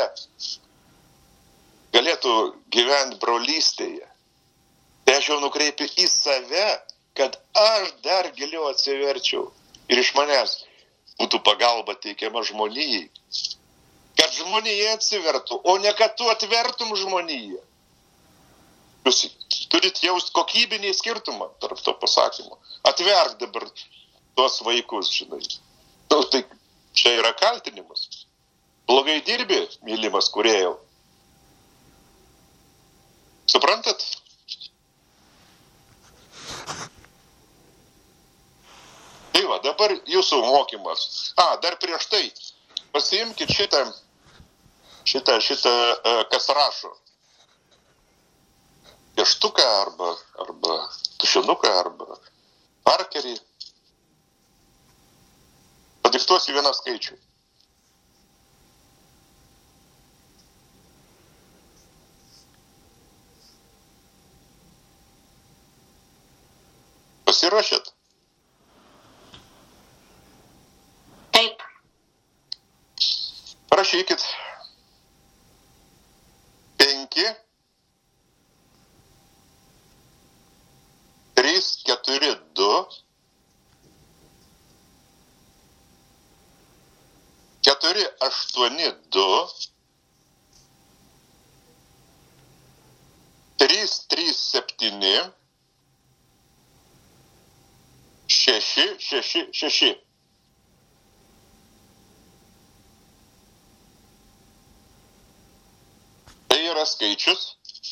galėtų gyventi brolystėje. Tai aš jau nukreipiu į save, kad aš dar giliau atsiverčiau ir iš manęs būtų pagalba teikiama žmonijai. Kad žmonija atsivertų, o ne kad tu atvertum žmoniją. Jūs turit jaust kokybinį skirtumą tarp to pasakymo. Atverk dabar tuos vaikus, žinai. Tai čia yra kaltinimas. Blogai dirbi, mylimas kūrėjau. Suprantat? Tai va, dabar jūsų mokymas. Dar prieš tai pasiimkit šitą, kas rašo. Pieštuką arba tušinuką arba markerį. Padiktuosiu vieną skaičių. Pasiruošėt? Taip. Rašykit. 5, 3, 4, 2, 4, 8, 2, 3, 3, 7, 6, 6, 6. Tai yra skaičius,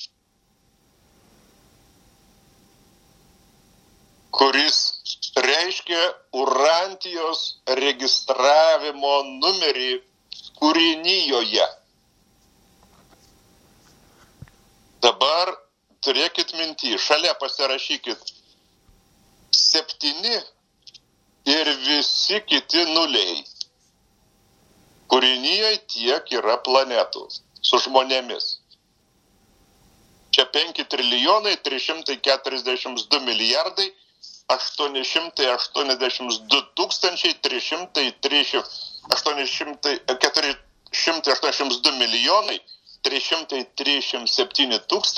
kuris reiškia Urantijos registravimo numerį kūrinijoje. Dabar turėkit mintį, šalia pasirašykit 7 ir visi kiti nuliai. Kūrinijoje tiek yra planetų su žmonėmis. Čia 5 trilijonai 342 milijardai 882 milijonai 337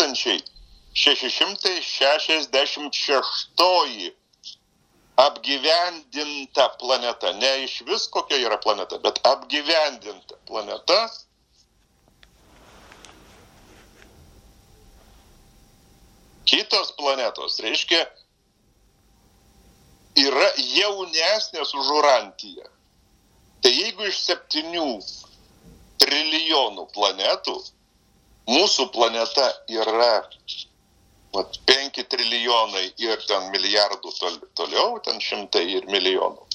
666 apgyvendinta planeta. Ne iš vis kokia yra planeta, bet apgyvendinta planeta. Kitos planetos, reiškia, yra jaunesnės už Urantiją. Tai jeigu iš 7 trilijonų planetų, mūsų planeta yra 5 trilijonai ir ten milijardų toliau, ten šimtai ir milijonų.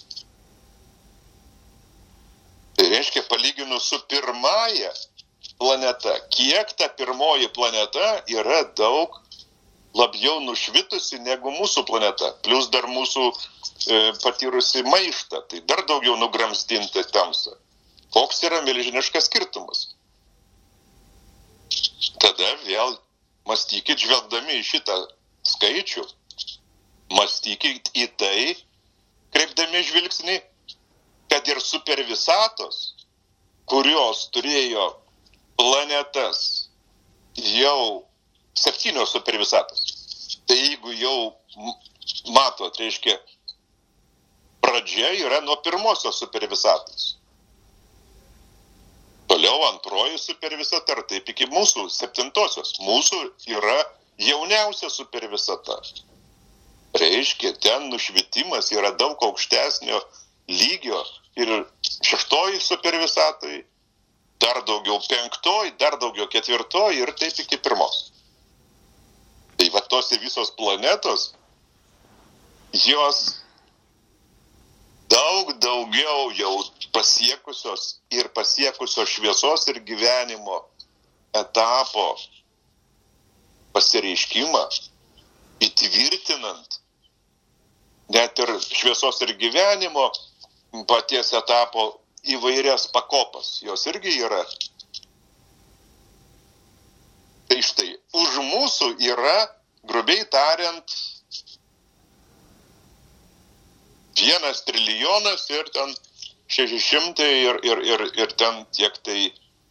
Tai reiškia, palyginus su pirmąja planeta, kiek ta pirmoji planeta yra daug labiau nušvitusi negu mūsų planeta, plus dar mūsų patyrusi maištą, tai dar daugiau nugramzdinta tamsa. Koks yra milžiniškas skirtumas? Tada vėl mąstykit, žvelgdami į šitą skaičių, mąstykit į tai, kreipdami žvilgsnį, kad ir supervisatos, kurios turėjo planetas jau 7 supervisatos. Tai jeigu jau matot, reiškia, pradžia yra nuo pirmosios supervisatos. Toliau antroji supervisata, ir taip iki mūsų 7-osios. Mūsų yra jauniausia supervisata. Reiškia, ten nušvitimas yra daug aukštesnio lygio ir 6 supervisatai, dar daugiau 5, dar daugiau 4 ir taip iki 1. Tai va tos visos planetos, jos daug daugiau jau pasiekusios šviesos ir gyvenimo etapo pasireiškimą, įtvirtinant net ir šviesos ir gyvenimo paties etapo įvairias pakopas. Jos irgi yra. Tai štai, už mūsų yra, grubiai tariant, 1 trilijonas ir ten 600 ir ten tiek tai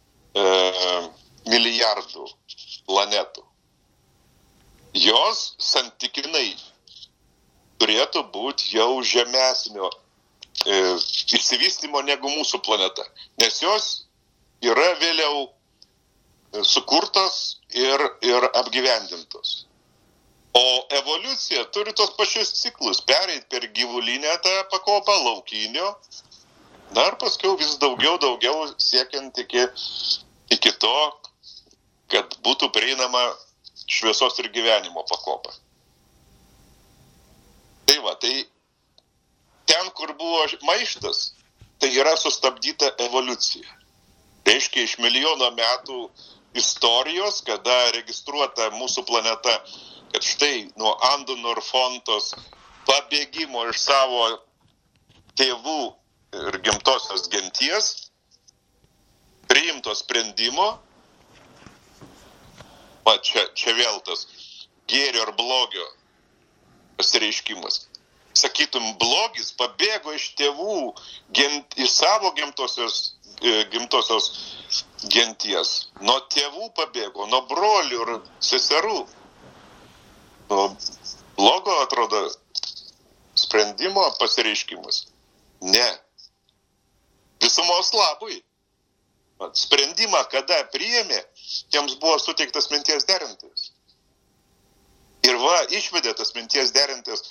milijardų planetų. Jos santykinai turėtų būti jau žemesnio išsivystymo negu mūsų planeta. Nes jos yra vėliau sukurtos ir apgyvendintos. O evoliucija turi tos pačius ciklus, pereit per gyvulinę tą pakopą, laukinio, dar paskiau vis daugiau siekiant iki to, kad būtų prieinama šviesos ir gyvenimo pakopa. Tai va, tai ten, kur buvo maištas, tai yra sustabdyta evoliucija. Reiškia, iš milijono metų istorijos, kada registruota mūsų planeta, kad štai nuo Andų Norfontos pabėgimo iš savo tėvų ir gimtosios genties, priimto sprendimo, čia vėl tas gėrio ir blogio pasireiškimas. Sakytum, blogis pabėgo iš tėvų, iš savo gimtosios genties. Nuo tėvų pabėgo, nuo brolių ir seserų. Nuo blogo, atrodo, sprendimo pasireiškimas. Ne. Visumos labui. Sprendimą, kada priėmė, jiems buvo suteiktas minties derintojas. Ir va, išvedė tas minties derintojas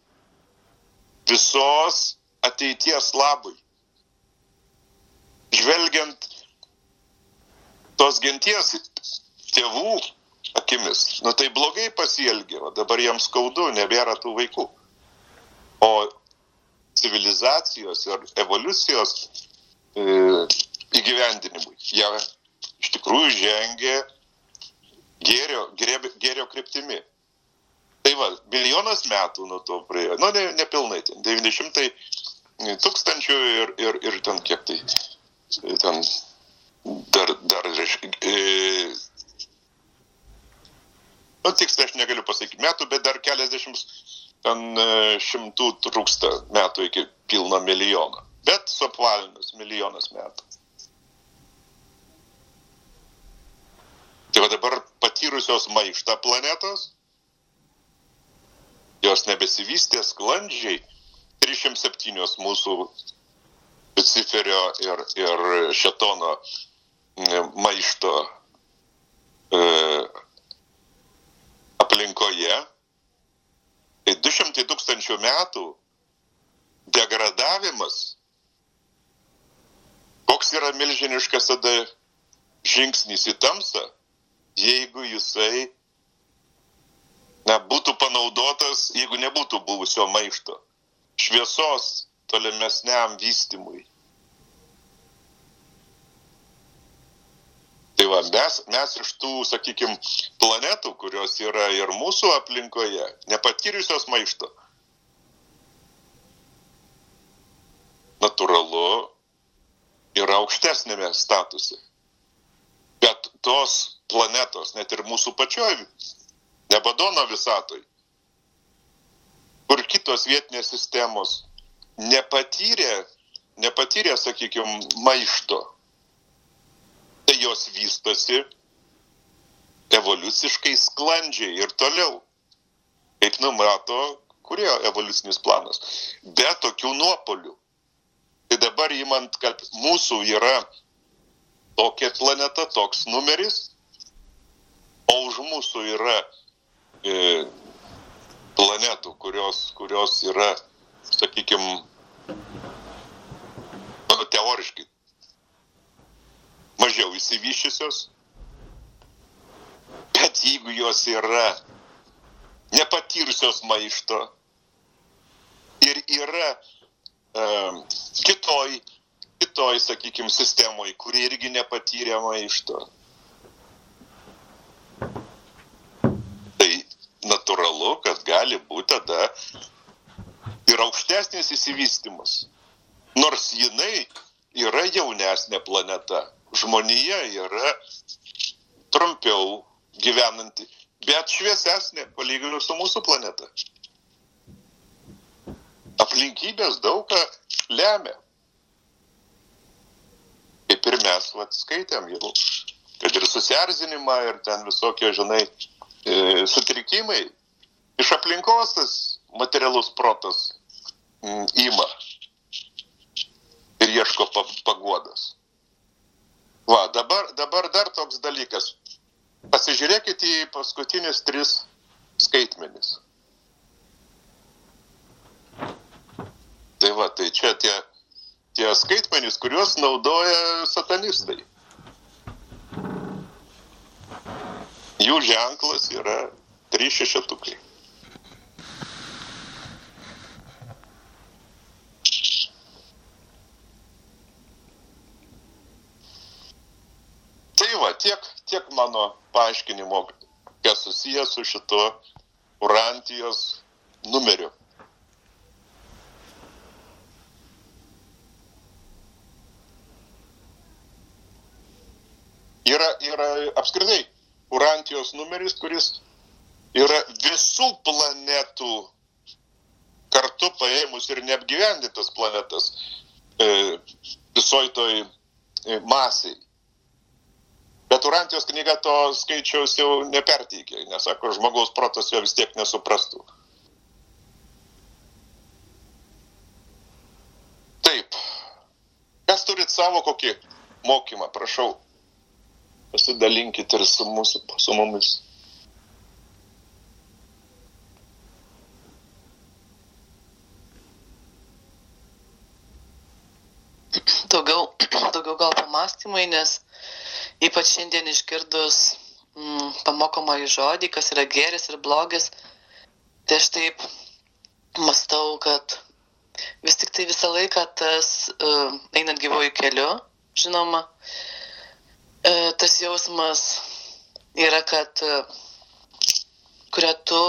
visos ateities labui. Žvelgiant tos genties tėvų akimis, tai blogai pasielgė, dabar jiems skaudu, nebėra tų vaikų. O civilizacijos ir evoliucijos įgyvendinimui jie iš tikrųjų žengė gėrio kryptimi. Tai va, milijonas metų nuo to praėjo, nepilnai, 900 tūkstančių ir ten kiek tai, ten dar tiksliai aš negaliu pasakyti metų, bet dar keliasdešimt šimtų trūksta metų iki pilno milijono. Bet suapvalinus milijonas metų. Tai va dabar patyrusios maištą planetos, jos nebesivystė sklandžiai, 307 mūsų Luciferio ir Šėtono maišto aplinkoje, tai 200 tūkstančių metų degradavimas, koks yra milžiniškas tada žingsnis į tamsą, jeigu jisai būtų panaudotas, jeigu nebūtų buvusio maišto, šviesos tolimesniam vystymui. Tai va, mes iš tų, sakykime, planetų, kurios yra ir mūsų aplinkoje, nepatyrusios maišto, natūralu yra aukštesnėme statuse. Bet tos planetos, net ir mūsų pačioj, Nebadono visatoj, kur kitos vietinės sistemos nepatyrė, sakykime, maišto, tai jos vystosi evoliuciškai sklandžiai ir toliau, kaip numato kurio evoliucinis planas, be tokių nuopolių. Tai dabar įmant, kad mūsų yra tokia planeta, toks numeris, o už mūsų yra planetų, kurios yra, sakykime, teoriškai mažiau įsivyščiusios, bet jeigu jos yra nepatyrusios maišto ir yra kitoj, sakykime, sistemoje, kuri irgi nepatyrė maišto, natūralu, kad gali būti tada ir aukštesnis įsivystymas. Nors jinai yra jaunesnė planeta. Žmonija yra trumpiau gyvenanti, bet šviesesnė palyginus su mūsų planeta. aplinkybės daug ką lemia. Kaip ir mes skaitėm jau, kad ir susierzinimą ir ten visokie, žinai, sutrikimai. Iš aplinkos tas materialus protas ima ir ieško paguodos. Va, dabar dar toks dalykas. Pasižiūrėkit į paskutinius 3 skaitmenis. Tai va, tai čia tie skaitmenys, kuriuos naudoja satanistai. Jų ženklas yra 3 šešetukai. Tai va, tiek mano paaiškinimo, kas susijęs su šito Urantijos numeriu. Yra apskritai Urantijos numeris, kuris yra visų planetų kartu paėmus ir neapgyvendintas planetas visoj toj masiai. Bet Urantijos knyga to skaičiaus jau neperteikė, nes sako, žmogaus protas jo vis tiek nesuprastų. Taip. Kas turit savo kokį mokymą, prašau, pasidalinkit ir su mumis. Daugiau gal pamastymai, nes ypač šiandien išgirdus pamokomąjį žodį, kas yra gėris ir blogis, tai aš taip mastau, kad vis tik tai visą laiką tas, einant gyvuoju keliu, žinoma, tas jausmas yra, kad kurią tu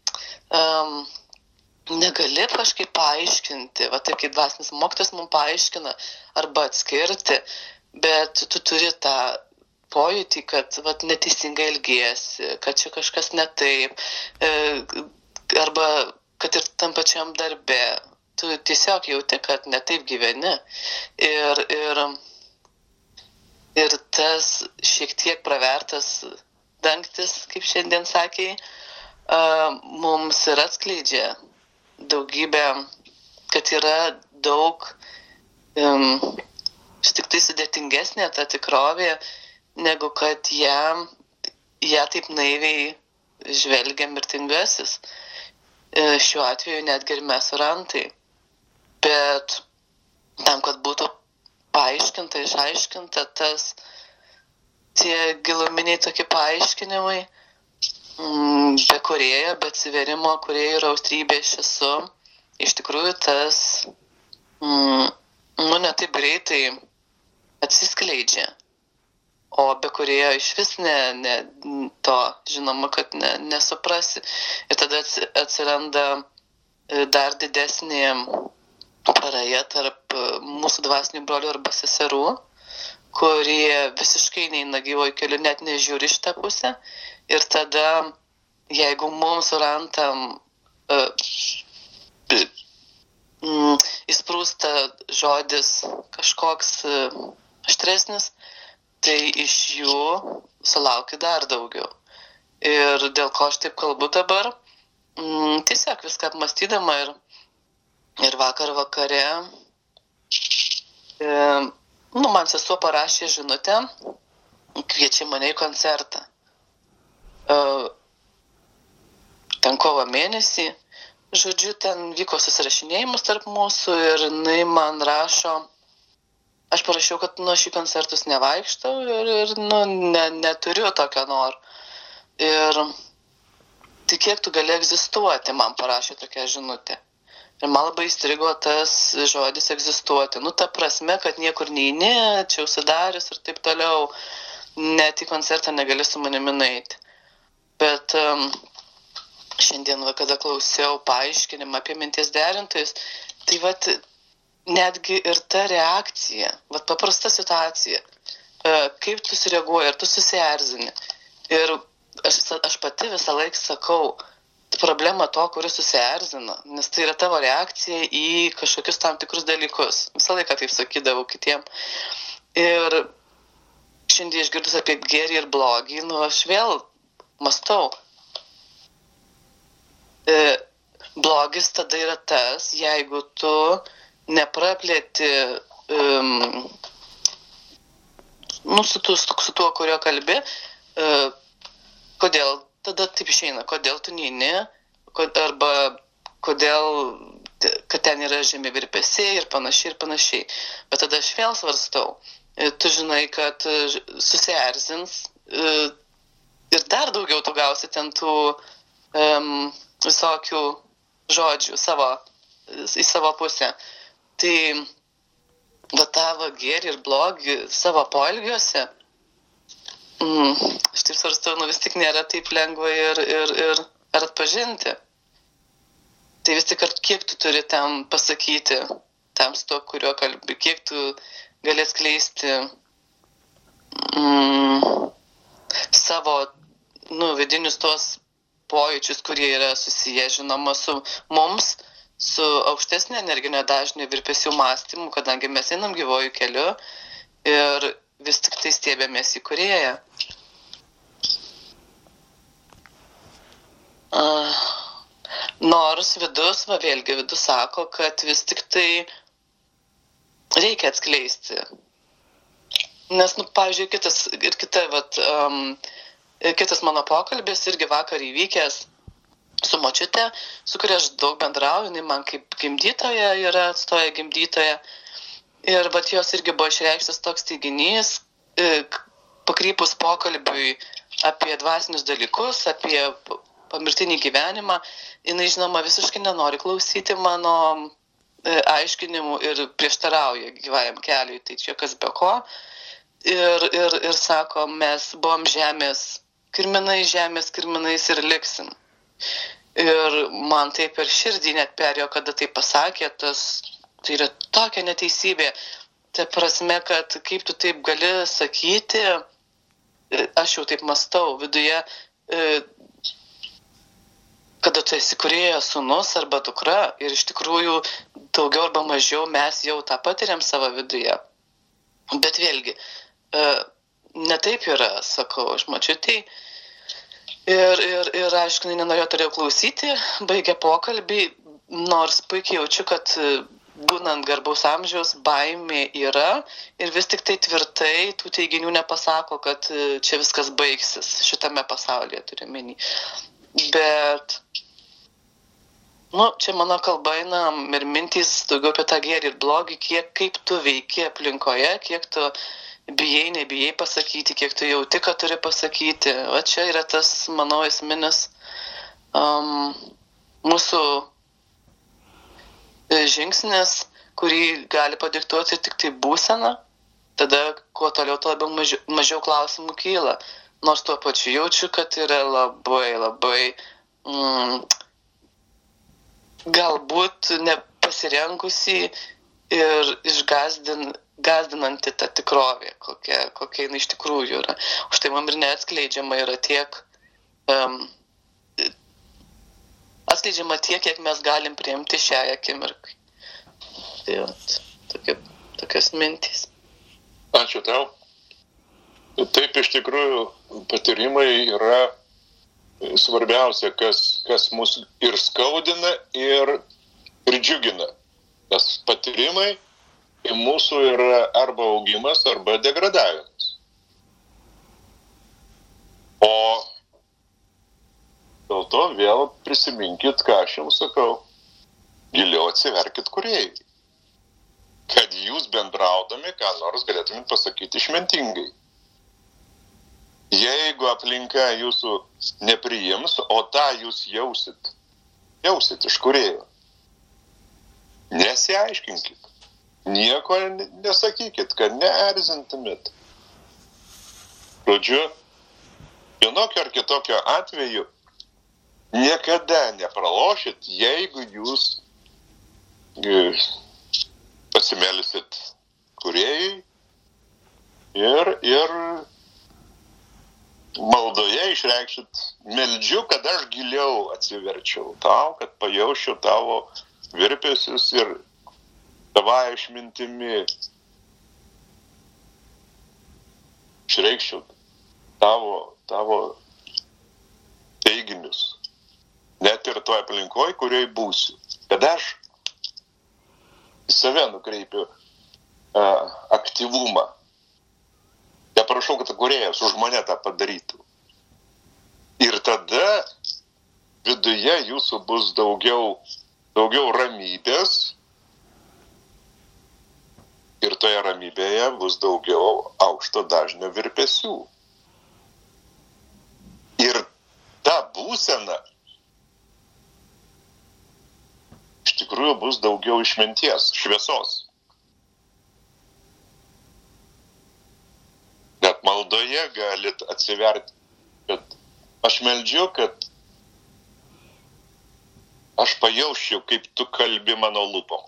negali kažkaip paaiškinti, va taip kaip dvasinis mokytojas mums paaiškina arba atskirti, bet tu turi tą pojūtį, kad vat, neteisingai elgiesi, kad čia kažkas ne taip, arba kad ir tam pačiam darbe, tu tiesiog jauti, kad ne taip gyveni. Ir tas šiek tiek pravertas dangtis, kaip šiandien sakei, mums ir atskleidžia daugybę, kad yra daug tik tai sudėtingesnė ta tikrovė, negu kad ją taip naiviai žvelgia mirtingasis. Šiuo atveju netgi ir mes Urantai. Bet tam, kad būtų paaiškinta, išaiškinta tie giluminiai tokie paaiškinimai, be kūrėjo, be atsiverimo kūrėjo ir austrybė aš esu, iš tikrųjų tas ne taip greitai atsiskleidžia. O be kūrėjo iš vis to, žinoma, kad nesuprasi. Ir tada atsiranda dar didesnė praraja tarp mūsų dvasinių brolių arba seserų, kurie visiškai neina gyvuoju keliu, net nežiūri šitą pusę. Ir tada, jeigu mums Urantam įsprūsta žodis kažkoks aštresnis, tai iš jų sulauki dar daugiau. Ir dėl ko aš taip kalbu dabar, tiesiog viską apmastydama ir vakar vakare, man sesuo parašė žinutę, kviečia mane į koncertą. Ten kovo mėnesį, žodžiu, ten vyko susirašinėjimus tarp mūsų ir jinai man rašo, aš parašiau, kad šį koncertus nevaikštau ir neturiu tokio noro. Ir tai kiek tu gali egzistuoti, man parašė tokia žinutė. Ir man labai įstrigo tas žodis egzistuoti. Ta prasme, kad niekur neini, čia užsidarius ir taip toliau, net į koncertą negali su manimi nueiti. Bet šiandien, kada klausiau paaiškinimą apie minties derintojus, tai netgi ir ta reakcija, paprasta situacija, kaip tu sureaguoji, ar tu susierzini. Ir aš pati visą laiką sakau, problema to, kuris susierzina, nes tai yra tavo reakcija į kažkokius tam tikrus dalykus. Visą laiką taip sakydavau kitiem. Ir šiandien išgirdus apie gėrį ir blogį, aš vėl mąstau. Blogis tada yra tas, jeigu tu nepraplėti su tuo, kurio kalbi, kodėl tada taip išeina, kodėl tu neini, arba kodėl, kad ten yra žemi virpesiai ir panašiai. Bet tada aš vėl svarstau. Tu žinai, kad susierzins ir dar daugiau tu gausi ten tų visokių žodžių į savo pusę. Tai va tavo gėrį ir blogį savo poelgiuose, aš taip svarstau, vis tik nėra taip lengva ir atpažinti. Tai vis tik, kiek tu turi tam pasakyti, tam su to, kurio kalbi, kiek tu gali atskleisti savo vidinius tos pojūčius, kurie yra susiję, žinoma, su mums, su aukštesnė energinio dažnio virpesių mąstymu, kadangi mes einam gyvojų keliu ir vis tik tai stebėmės į Kūrėją. Nors vidus sako, kad vis tik tai reikia atskleisti. Nes, pavyzdžiui, kitas mano pokalbis irgi vakar įvykęs su močiute, su kuria aš daug bendrauju, jinai man kaip gimdytoja yra atstoja gimdytoja. Ir jos irgi buvo išreikštas toks teiginys, pakrypus pokalbiui apie dvasinius dalykus, apie pomirtinį gyvenimą. Jinai, žinoma, visiškai nenori klausyti mano aiškinimų ir prieštarauja gyvajam keliui, tai čia kas be ko. Ir sako, mes buvom žemės kirminais ir liksim. Ir man taip per širdį net perėjo, kada tai pasakė, tai yra tokia neteisybė. Tai prasme, kad kaip tu taip gali sakyti, aš jau taip mąstau viduje, kada tu esi Kūrėjo sūnus arba dukra ir iš tikrųjų daugiau arba mažiau mes jau tą patiriam savo viduje. Bet vėlgi, ne taip yra, sakau, aš močiutei. Ir aišku, nenorėjau klausyti, baigė pokalbį, nors puikiai jaučiu, kad būnant garbaus amžiaus baimė yra ir vis tik tai tvirtai tų teiginių nepasako, kad čia viskas baigsis šitame pasaulyje, turiu menį. Bet, čia mano kalba eina ir mintys daugiau apie tą gėrį ir blogį, kaip tu veiki aplinkoje, kiek tu bijai, nebijai pasakyti, kiek tu jauti, kad turi pasakyti. Va čia yra tas, manau, esminis mūsų žingsnis, kurį gali padiktuoti tik tai būsena. Tada, kuo toliau, tuo labiau mažiau klausimų kyla. Nors tuo pačiu jaučiu, kad yra labai galbūt nepasirengusi ir gąsdinanti ta tikrovė, kokia jinai iš tikrųjų yra. Už tai man ir neatskleidžiama yra atskleidžiama tiek, kiek mes galim priimti šią akimirkai. Tai tokios mintys. Ačiū tau. Taip, iš tikrųjų, patyrimai yra svarbiausia, kas mus ir skaudina, ir džiugina. Nes patyrimai mūsų yra arba augimas, arba degradavimas. O dėl to vėl prisiminkit, ką aš jums sakau. Giliau atsiverkit Kūrėjui. Kad jūs bendraudami, ką nors galėtumėt pasakyti išmintingai. Jeigu aplinka jūsų nepriims, o tą jūs jausit iš Kūrėjo, nesiaiškinkit. Nieko nesakykit, kad neerzintumėt. Žodžiu, vienokio ar kitokio atveju niekada nepralošit, jeigu jūs pasimelisit Kūrėjui ir malda maldoje išreikšit, meldžiu, kad aš giliau atsiverčiau tau, kad pajaučiau tavo virpesius ir tavąją išmintimi. Išreikščiau tavo teiginius, net ir toj aplinkoj, kurioje būsiu. Kad aš į save nukreipiu aktyvumą. Ja prašau, kad kūrėjas už mane tą padarytų. Ir tada viduje jūsų bus daugiau ramybės ir toje ramybėje bus daugiau aukšto dažnio virpesių. Ir ta būsena iš tikrųjų bus daugiau išminties, šviesos. Bet maldoje galit atsiverti, kad aš meldžiu, kad aš pajausčiau, kaip tu kalbi mano lūpom.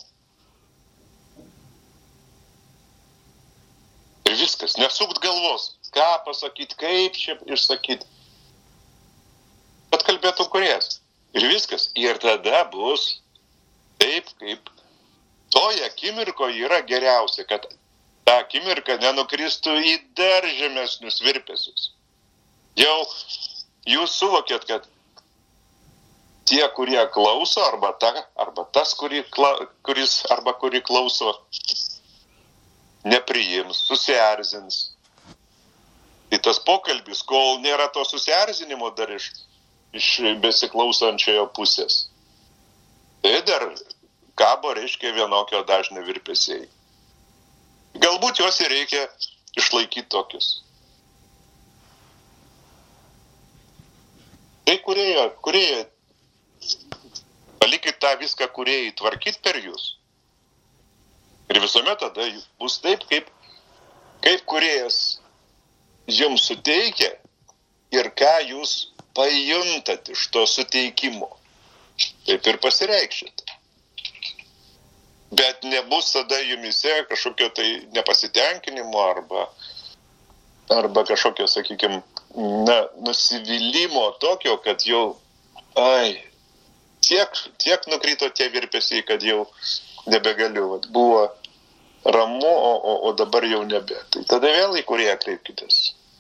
Ir viskas, nesukt galvos, ką pasakyti, kaip čia išsakyti. Bet kalbėtų kūrėjas. Ir viskas. Ir tada bus taip, kaip toje akimirkoje yra geriausia, kad ta akimirka nenukristų į dar žemesnius virpesius. Jau jūs suvokėt, kad tie, kurie klauso, arba tas, kuri klauso, nepriims, susierzins. Tai tas pokalbis, kol nėra to susierzinimo dar iš besiklausančiojo pusės, tai dar kabo reiškia vienokio dažnio virpesiai. Galbūt juos ir reikia išlaikyti tokius. Tai kūrėjai, palikit tą viską kūrėjai tvarkyti per jūs. Ir visuomet tada bus taip, kaip kūrėjas jums suteikia ir ką jūs pajuntat iš to suteikimo. Taip ir pasireikšit. Bet nebus tada jumise kažkokio tai nepasitenkinimo arba kažkokio, sakykime, nusivylimo tokio, kad jau tiek nukrito tie virpesiai, kad jau nebegaliu. Vat buvo ramu, o dabar jau nebe. Tai tada vėl į kurį kreipkitės.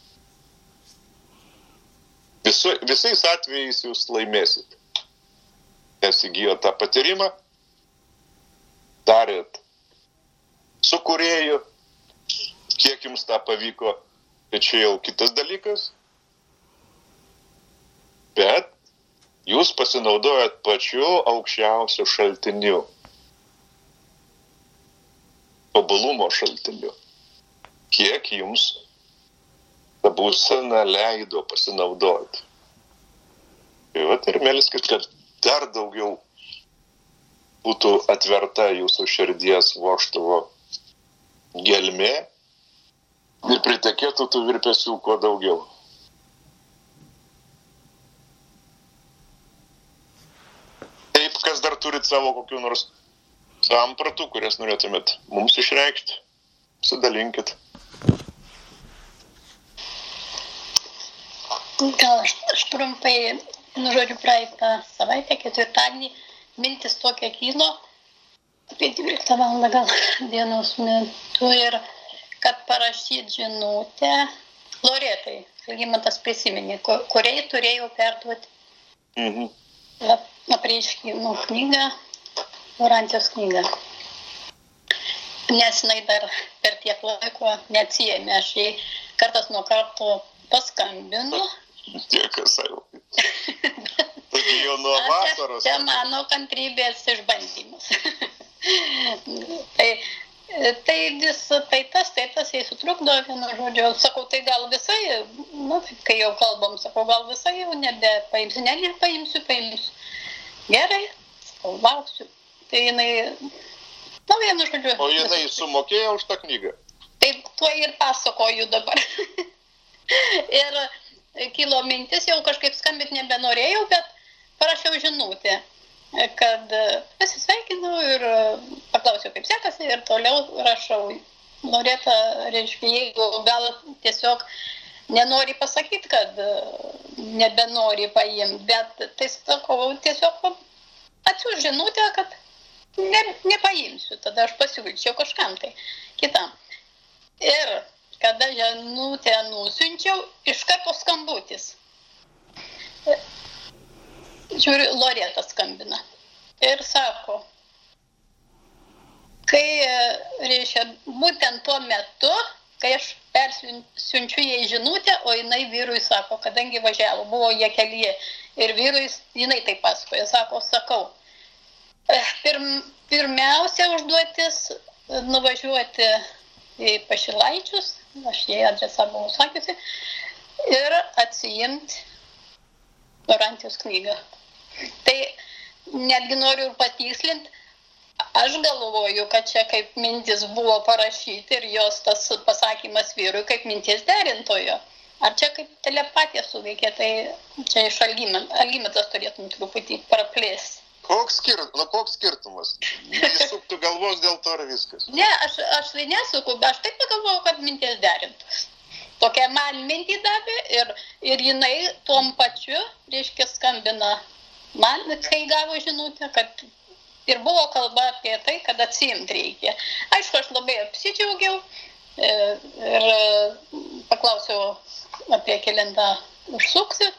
Visais atvejais jūs laimėsit. Nes įgijo tą patyrimą, darėt su kūrėju, kiek jums tą pavyko, tai čia jau kitas dalykas. Bet jūs pasinaudojat pačiu aukščiausiu šaltiniu. Tobulumo šaltiniu. Kiek jums ta būsena leido pasinaudoti. Tai vat ir melskit, kad dar daugiau būtų atverta jūsų širdies vožtuvo gelmė ir pritekėtų tų virpesių kuo daugiau. Taip, kas dar turit savo kokių nors sampratų, kurias norėtumėt mums išreikšti, sidalinkit. Gal aš trumpai, žodžiu, praeitą savaitę, ketvirtadienį, mintis tokia kilo, apie 12 valandą gal dienos metu, ir kad parašyti žinutę Loretai, Algimantas prisiminė, kuriai turėjau perduoti apreiškimų knygą, Laurantijos knygą. Nes jinai dar per tiek laiko neatsiėmė, aš jai kartas nuo karto paskambinu. Dėkas, jau. Taigi jau nuo vasaros. Čia mano kantrybės išbandymas. tai tas jai sutrukdo, vienu žodžiu. Sakau, tai gal visai, kai jau kalbam, sakau, gal visai jau nebepaimsiu. Nepaimsiu. Gerai, sakau, lauksiu. Tai jinai, vienu žodžiu. O jinai sumokėjo už tą knygą? Taip, tuo ir pasakoju dabar. Ir kilo mintis, jau kažkaip skambinti nebenorėjau, bet parašiau žinutę, kad pasisveikinau ir paklausiau, kaip sekasi, ir toliau rašau. Loreta, reiškia, jeigu gal tiesiog nenori pasakyti, kad nebenori paimti, bet tai sakau, tiesiog atsiųs žinutę, kad nepaimsiu, tada aš pasiūlyčiau kažkam tai kitam. Ir kada žinutę nusiunčiau, iš karto skambutis. Žiūriu, Loreta skambina. Ir sako, kai, reiškia, būtent tuo metu, kai aš persiunčiu jai žinutę, o jinai vyrui sako, kadangi važiavo, buvo jie kelyje, ir vyrui, jinai tai pasakoja, sakau, pirmiausia užduotis nuvažiuoti į Pašilaičius, aš jai adresą buvau sakiusi, ir atsiimti Laurentijos knygą. Tai netgi noriu ir patikslinti, aš galvoju, kad čia kaip mintis buvo parašyti ir jos tas pasakymas vyrui kaip minties derintojo. Ar čia kaip telepatija suveikė, tai čia iš Algimantas turėtum truputį praplėsti. Koks skirtumas? Įsuktų galvos dėl to ar viskas? Ne, aš tai nesuku, bet aš taip pagalvojau, kad minties derintos. Tokia man mintį davė ir jinai tuom pačiu, reiškia, skambina man, kai gavo žinutę, kad ir buvo kalba apie tai, kad atsiimt reikia. Aišku, aš labai apsidžiaugiau ir paklausiau apie kelintą užsuksi.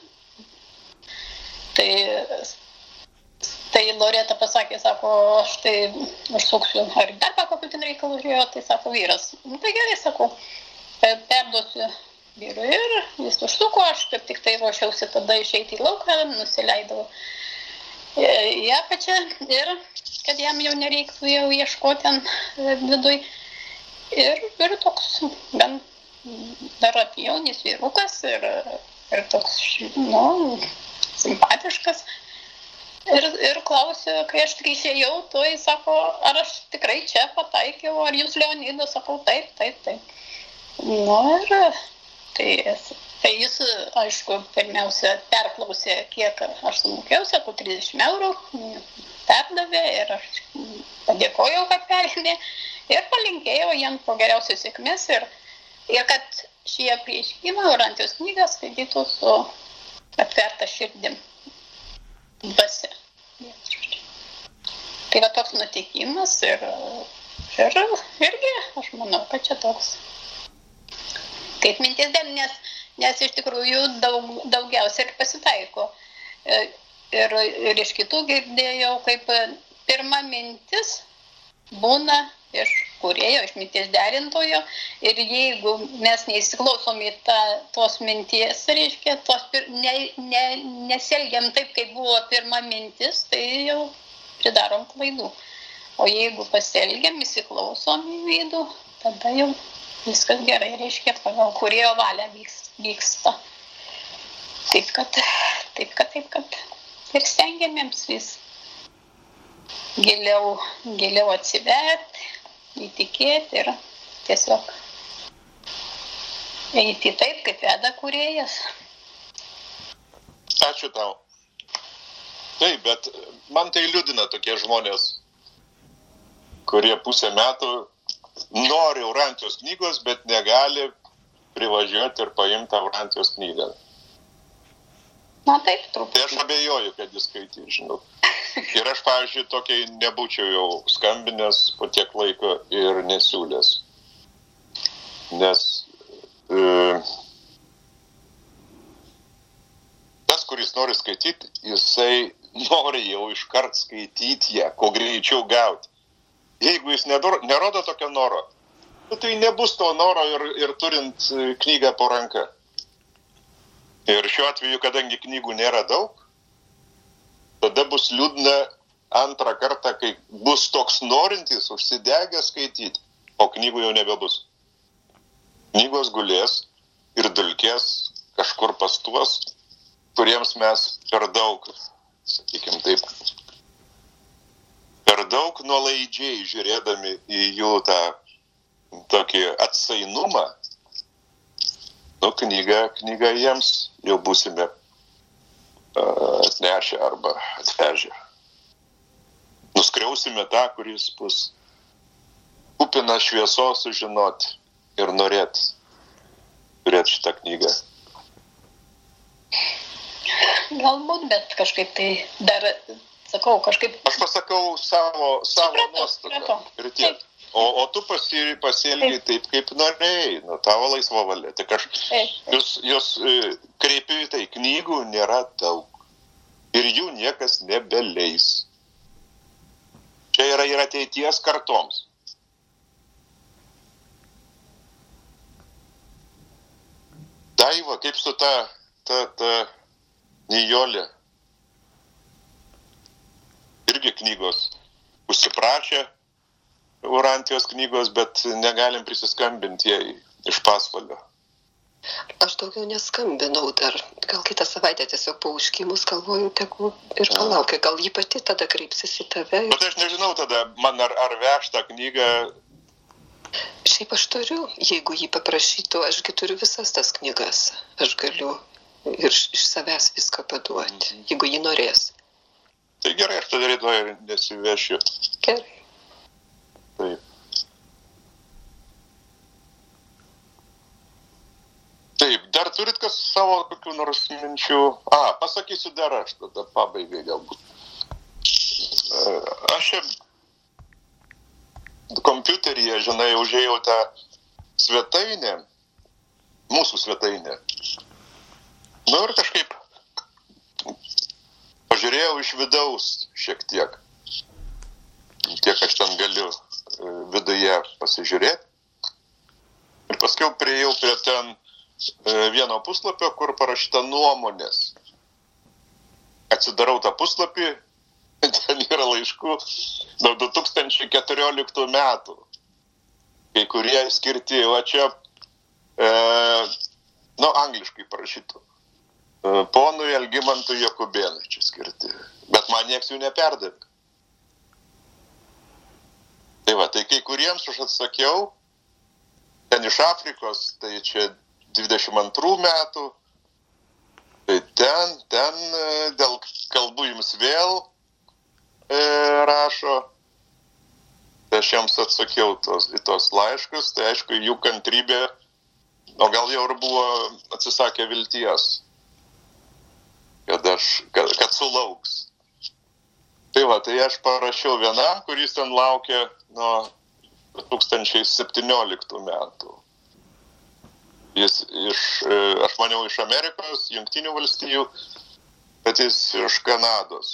Tai Loreta pasakė, sako, aš tai užsuksiu, ar dar kokiu ten reikalų žiūrėjo, tai sako vyras. Tai gerai, sako, perduosiu vyrui ir jis užsuko, aš kaip tik tai ruošiausi tada išeiti į lauką, nusileidau į apačią ir kad jam jau nereiktų jau ieškoti ten viduj. Ir toks gan dar jaunis vyrukas ir toks, simpatiškas. Ir klausiu, kai aš tik išėjau, to jis sako, ar aš tikrai čia pataikiau, ar jūs Leonidas, sakau, taip. Ir tai jis, aišku, pirmiausia perklausė, kiek aš sumokėjau, sako, 30 eurų, perdavė ir aš padėkojau, kad perėmė ir palinkėjau jam po geriausios sėkmės ir kad šie prieškimą Laurentijos knygą skaitytų su atverta širdim. Dvasia. Tai va toks nutikimas ir irgi aš manau, kad čia toks kaip mintis dėl, nes iš tikrųjų daugiausia ir pasitaiko. Ir iš kitų girdėjau, kaip pirma mintis būna iš kūrėjo, iš minties derintojo ir jeigu mes neįsiklausom į tos minties, reiškia, nesielgiam taip, kaip buvo pirma mintis, tai jau pridarom klaidų. O jeigu pasielgiam, įsiklausom į vidų, tada jau viskas gerai, reiškia, pagal kūrėjo valią vyksta. Taip kad ir stengiamėms vis giliau atsiverti, įtikėti ir tiesiog eiti taip, kaip veda kūrėjas. Ačiū tau. Taip, bet man tai liūdina tokie žmonės, kurie pusę metų nori Laurentijos knygos, bet negali privažiuoti ir paimti Laurentijos knygą. Na taip, truputį. Tai aš abejoju, kad jis skaitys, žinau. Ir aš, pavyzdžiui, tokiai nebūčiau jau skambinęs po tiek laiko ir nesiūlęs. Nes tas, kuris nori skaityti, jisai nori jau iškart skaityti ją, kuo greičiau gauti. Jeigu jis nerodo tokio noro, tai nebus to noro ir turint knygą po ranka. Ir šiuo atveju, kadangi knygų nėra daug, tada bus liūdna antrą kartą, kai bus toks norintis užsidegę skaityti, o knygų jau nebebus. Knygos gulės ir dulkės kažkur pas tuos, kuriems mes per daug, sakykim taip, per daug nuolaidžiai žiūrėdami į jų tą tokį atsainumą, knygą jiems jau būsime atnešę arba atvežę. Nuskriausime tą, kuris bus kupina šviesos sužinoti ir norėti. turėti šitą knygą. Galbūt, bet kažkaip tai dar, sakau, kažkaip... Aš pasakau savo nuostatą ir tiek. O tu pasielgiai taip, kaip norėjai, tavo laisva valia. Tik aš jūs kreipiu į tai, knygų nėra daug. Ir jų niekas nebeleis. Čia yra ir ateities kartoms. Daiva, kaip su ta Nijolė. Irgi knygos užsiprašė Urantijos knygos, bet negalim prisiskambinti jai iš Pasvalio. Aš daugiau neskambinau dar. Gal kitą savaitę tiesiog po užkimus galvoju, tegu ir palaukia. Gal ji pati tada kreipsis į tave. Bet aš nežinau tada, man ar veš tą knygą. Šiaip aš turiu, jeigu jį paprašytų, ašgi turiu visas tas knygas. Aš galiu ir iš savęs viską paduoti, jeigu ji norės. Tai gerai, aš tada rytoj nesivešiu. Gerai. Taip. Taip, dar turit kas savo kokių nors minčių? Pasakysiu dar aš tada pabaigai galbūt. Aš čia kompiuteryje, žinai, užėjau tą svetainę, mūsų svetainę. Ir kažkaip pažiūrėjau iš vidaus šiek tiek. Kiek aš ten galiu viduje pasižiūrėti. Ir paskui priėjau prie ten vieno puslapio, kur parašyta nuomonės. Atsidarau tą puslapį, ten yra laiškų nuo 2014 metų. Kai kurie skirti, o čia, angliškai parašytų. Ponui Algimantui Jokubėnui čia skirti. Bet man nieks jų neperdavė. Tai va, tai kai kuriems aš atsakiau, ten iš Afrikos, tai čia 22 metų, tai ten dėl kalbų jums vėl rašo, tai aš jiems atsakiau į tos laiškus, tai aišku, jų kantrybė, o gal jau ir buvo atsisakę vilties, kad sulauks. Tai va, tai aš parašiau vienam, kuris ten laukia nuo 2017 metų. Jis aš maniau, iš Amerikos, Jungtinių valstijų, bet jis iš Kanados.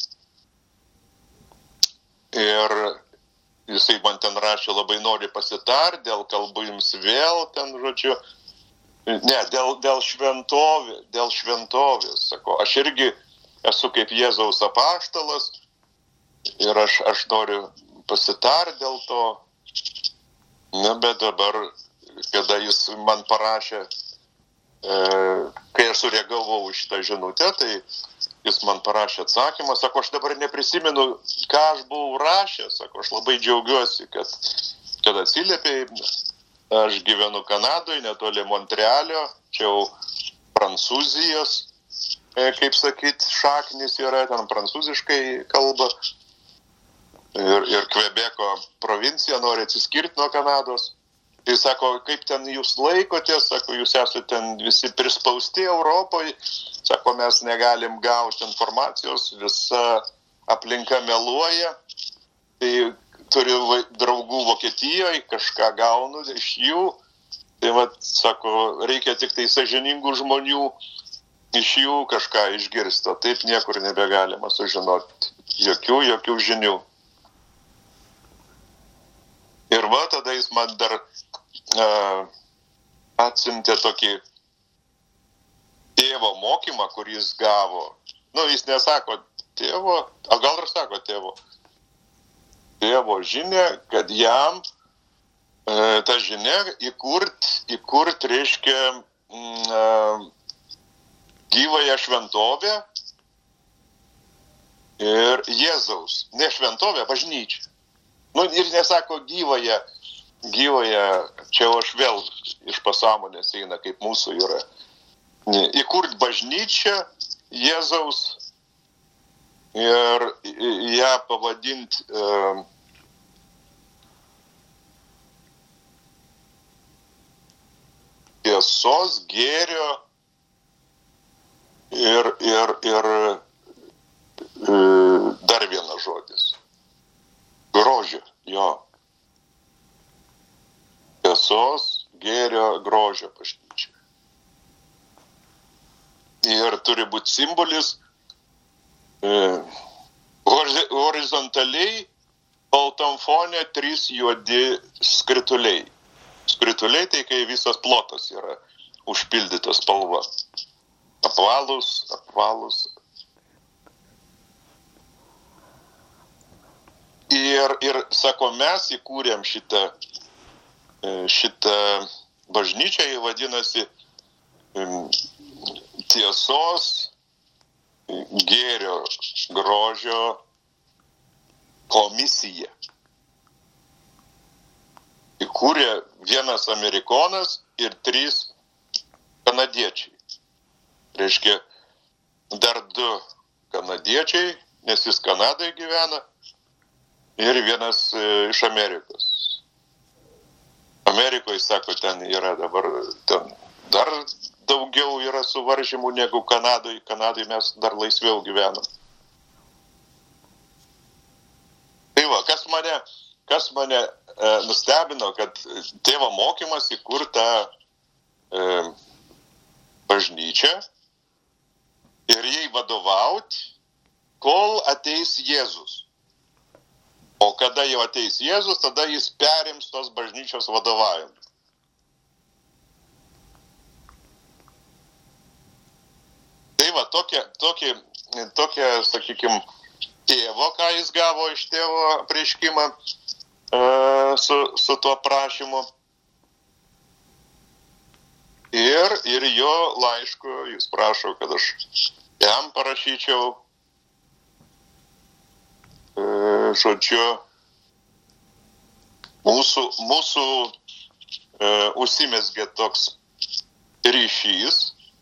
Ir jisai man ten rašė, labai nori pasitar, dėl kalbų jums vėl, ten žodžiu, dėl šventovės, sako, aš irgi esu kaip Jėzaus apaštalas ir aš noriu pasitar dėl to, bet dabar, kada jis man parašė, kai aš sureagavau iš šitą žinutę, tai jis man parašė atsakymą, sako, aš dabar neprisimenu, ką aš buvau rašęs, sako, aš labai džiaugiuosi, kad atsiliepėjai, aš gyvenu Kanadoje, netoli Montrealio, čia jau Prancūzijos, kaip sakyt, šaknis yra, ten prancūziškai kalba, ir Kvebeko provincija nori atsiskirti nuo Kanados. Tai sako, kaip ten jūs laikotės, sako, jūs esate ten visi prispausti Europoje, sako, mes negalim gauti informacijos, visa aplinka meluoja, tai turiu draugų Vokietijoje, kažką gaunu iš jų, tai vat, sako, reikia tik tai sąžiningų žmonių iš jų kažką išgirsti, o taip niekur nebegalima sužinoti, jokių žinių. Ir va, tada jis man dar atsiuntė tokį tėvo mokymą, kurį jis gavo. Jis nesako tėvo, o gal ir sako tėvo žinia, kad jam ta žinia įkurt reiškia gyvąją šventovę ir Jėzaus, ne šventovę, bažnyčią. Ir nesako gyvąją, čia aš vėl iš pasąmonės eina, kaip mūsų yra. Įkurt bažnyčią Jėzaus ir ją pavadinti tiesos, gėrio ir dar vienas žodis. Grožio, jo. Tiesos, gėrio, grožio bažnyčia. Ir turi būti simbolis horizontaliai baltam fone 3 juodi skrituliai. Skrituliai tai kai visas plotas yra užpildytas spalva. Apvalus. Ir sako, mes įkūrėm šitą bažnyčią, jį vadinasi tiesos, gėrio, grožio komisija. Įkūrė vienas amerikonas ir 3 kanadiečiai. Reiškia, dar 2 kanadiečiai, nes jis Kanadai gyvena, ir vienas iš Amerikos. Amerikoje, sako, ten yra dabar, ten dar daugiau yra suvaržymų negu Kanadoje. Kanadoje mes dar laisviau gyvenam. Tai va, kas mane nustebino, kad tėvo mokymas įkurta bažnyčia ir jai vadovaut, kol ateis Jėzus. O kada jau ateis Jėzus, tada jis perims tos bažnyčios vadovavimą. Tai va, tokia, sakykime, tėvo, ką jis gavo iš tėvo apreiškimą su tuo prašymu. Ir jo laišku jis prašo, kad aš jam parašyčiau, žodžiu, mūsų užsimezgė toks ryšys.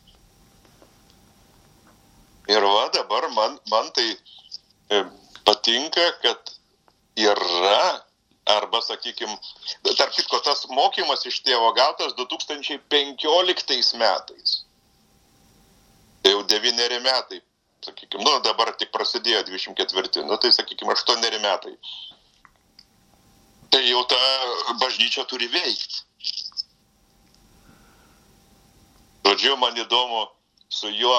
Ir va, dabar man tai patinka, kad yra, arba, sakykime, tarp kitko, tas mokymas iš tėvo gautas 2015 metais. Tai jau 9 metai, sakykime, dabar tik prasidėjo 24, tai, sakykime, 8 metai. Tai jau ta bažnyčia turi veikti. Žodžiu, man įdomu su juo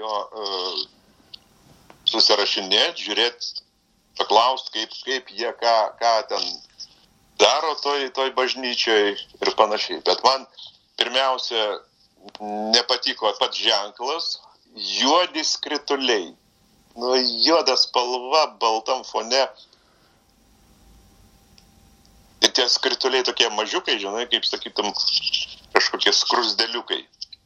susirašinėti, žiūrėti, paklausti, kaip jie ką ten daro toj bažnyčiai ir panašiai. Bet man pirmiausia nepatiko pats ženklas, juodi skrituliai. Juoda spalva baltam fone. Ir tie skrituliai tokie mažiukai, žinai, kaip sakytum, kažkokie skrusdeliukai.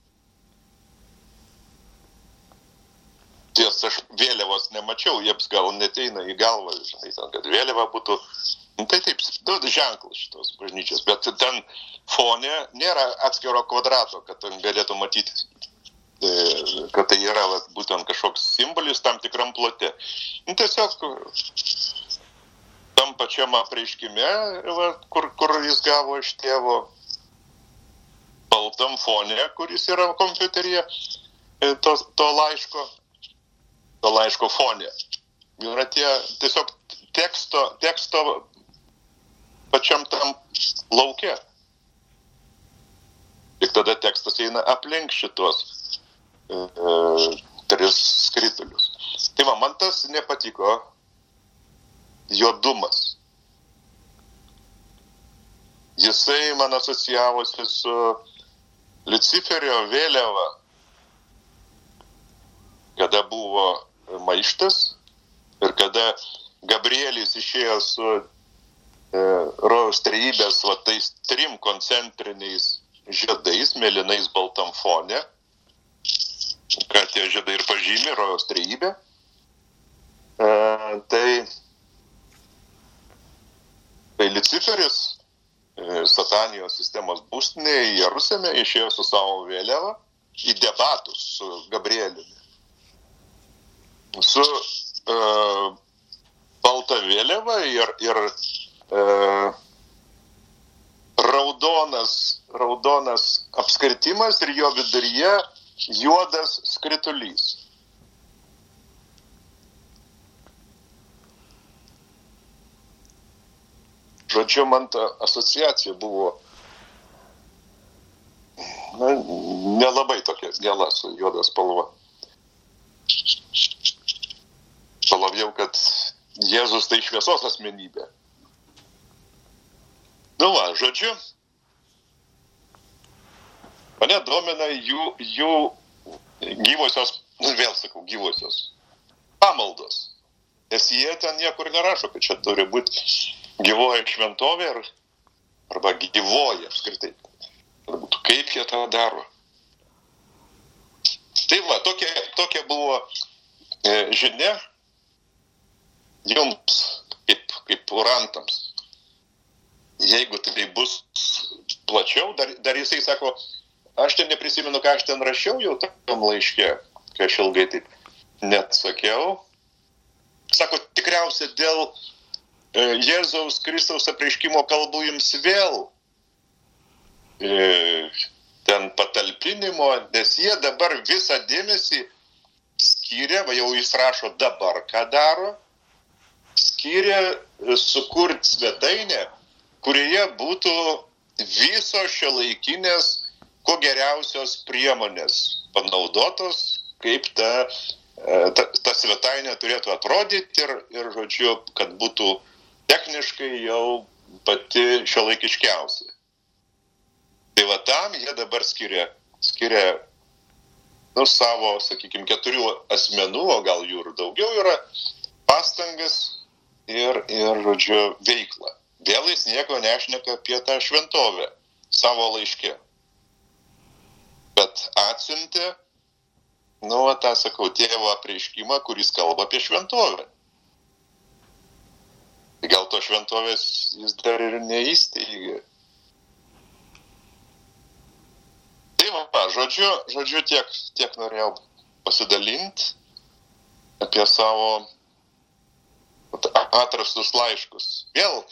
Ties aš vėliavos nemačiau, jiems gal neteina į galvą, žinai, kad vėliava būtų, tai taip, ženklas šitos bažnyčios, bet ten fone nėra atskiro kvadrato, kad ten galėtų matyti, kad tai yra būtent kažkoks simbolis tam tikram plote. Tiesiog tam pačiam apreiškime, kur jis gavo iš tėvo, baltam fone, kuris yra kompiuteryje, to laiško fonė. Yra tie tiesiog teksto pačiam tam lauke. Tik tada tekstas eina aplink šitos 3 skritulius. Tai man tas nepatiko juodumas. Jisai man asocijavosi su Liuciferio vėliava, kada buvo maištas ir kada Gabrielis išėjo su rojaus trejybės tais 3 koncentriniais žiedais, mėlynais baltam fone, ką tie žiedai ir pažymi, rojaus trejybė. Tai Liuciferis Satanijos sistemos būstinėje Jeruzalėme išėjo su savo vėliava į debatus su Gabrieliumi. Su balta vėliava ir raudonas apskritimas ir jo viduryje juodas skritulys. Žodžiu, man ta asociacija buvo nelabai tokia gela su juoda spalva. Labiau, kad Jėzus tai šviesos asmenybė. Nu va, žodžiu, mane domina jų gyvosios, vėl sakau, gyvosios pamaldos. Nes jie ten niekur nerašo, kad čia turi būti gyvoja šventovė arba gyvoja apskritai. Kaip jie tą daro? Tai va, tokia buvo žinia jums, kaip urantams. Jeigu tai bus plačiau, dar jisai sako, aš ten neprisimenu, ką aš ten rašiau jau tam laiške, kai aš ilgai taip net sakiau. Sako, tikriausia dėl Jėzaus Kristaus apreiškimo kalbų jums vėl ten patalpinimo, nes jie dabar visą dėmesį skyrė, va jau jis rašo dabar, ką daro, skyrė sukurti svetainę, kurioje būtų visos šiuolaikinės, kuo geriausios priemonės panaudotos, kaip ta svetainė turėtų atrodyti ir žodžiu, kad būtų techniškai jau pati šiuolaikiškiausia. Tai va tam jie dabar skiria savo, sakykime, 4 asmenų, o gal jų ir daugiau yra, pastangas ir žodžiu, veiklą. Vėl jis nieko nešneka apie tą šventovę savo laiške. Bet atsiuntė, tą sakau, tėvo apreiškimą, kuris kalba apie šventovę. Gal to šventovės jis dar ir neįsteigė. Tai va, žodžiu tiek norėjau pasidalinti apie savo atrastus laiškus. Vėl,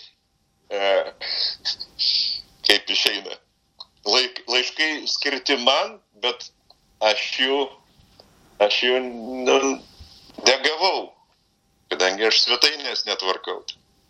kaip išeina, laiškai skirti man, bet aš jų negavau, kadangi aš svetainės netvarkau.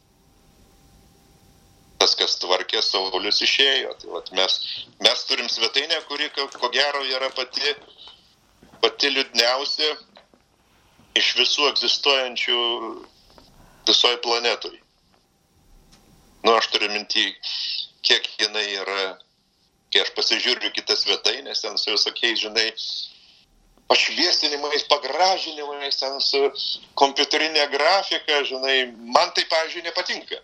Tas, kas tvarkė, Saulius išėjo. Tai vat mes turim svetainę, kuri, ko gero, yra pati liūdniausia iš visų egzistuojančių visoje planetoje. Aš turiu minty, kiek jinai yra, kai aš pasižiūriu kitas svetainės, ten su visokiais, žinai, pašviesinimais, pagražinimais, ten su kompiuterinė grafika, žinai, man tai, pavyzdžiui, nepatinka.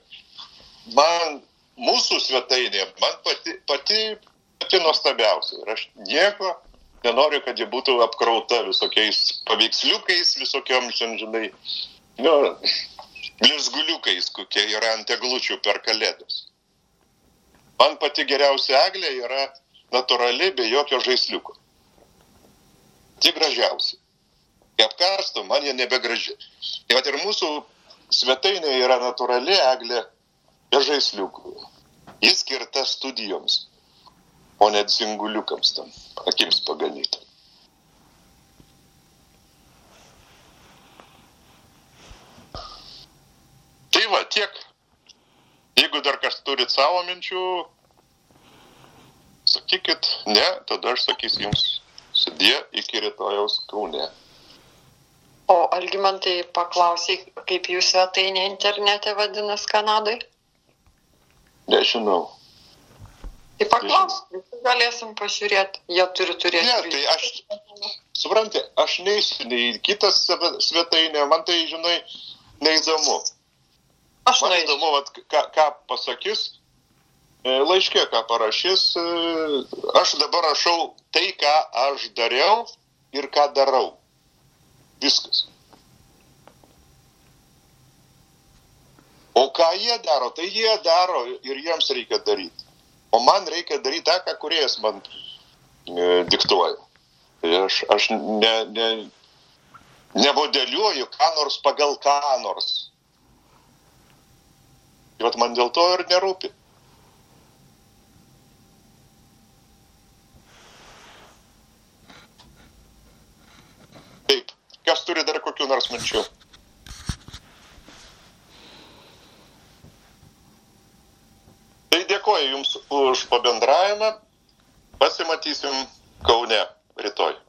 Mūsų svetainė, man pati nuostabiausia. Ir aš nieko nenoriu, kad ji būtų apkrauta visokiais paveiksliukais, visokiom, žinai, blizguliukais, kokie yra ant eglučių per kalėdas. Man pati geriausia eglė yra natūrali, be jokio žaisliuko. Tik gražiausia. Kai apkarstu, man jie nebegraži. Tai vat ir mūsų svetainė yra natūrali eglė be žaisliukų. Jis skirta studijoms, o net singuliukams tam, akims paganyti. Tai va, tiek. Jeigu dar kas turit savo minčių, sakykit, ne, tada aš sakysiu jums sudie iki rytojaus Kaune. O Algimantai paklausai, kaip jų svetainė internete vadinas Kanadai? Nežinau. Tai paklaus, galėsim pažiūrėti, jie turi turėti. Ne, tai aš neįsiu į kitą svetainę, man tai, žinai, neįdomu. Man įdomu, ką pasakys, laiške, ką parašys. Aš dabar rašau tai, ką aš dariau ir ką darau. Viskas. O ką jie daro, tai jie daro ir jiems reikia daryti. O man reikia daryti tą, ką kūrėjas man diktuoja. Tai aš nemodeliuoju ką nors pagal ką nors. Tai vat man dėl to ir nerūpi. nors minčių? Tai dėkoju Jums už pabendravimą. Pasimatysim Kaune rytoj.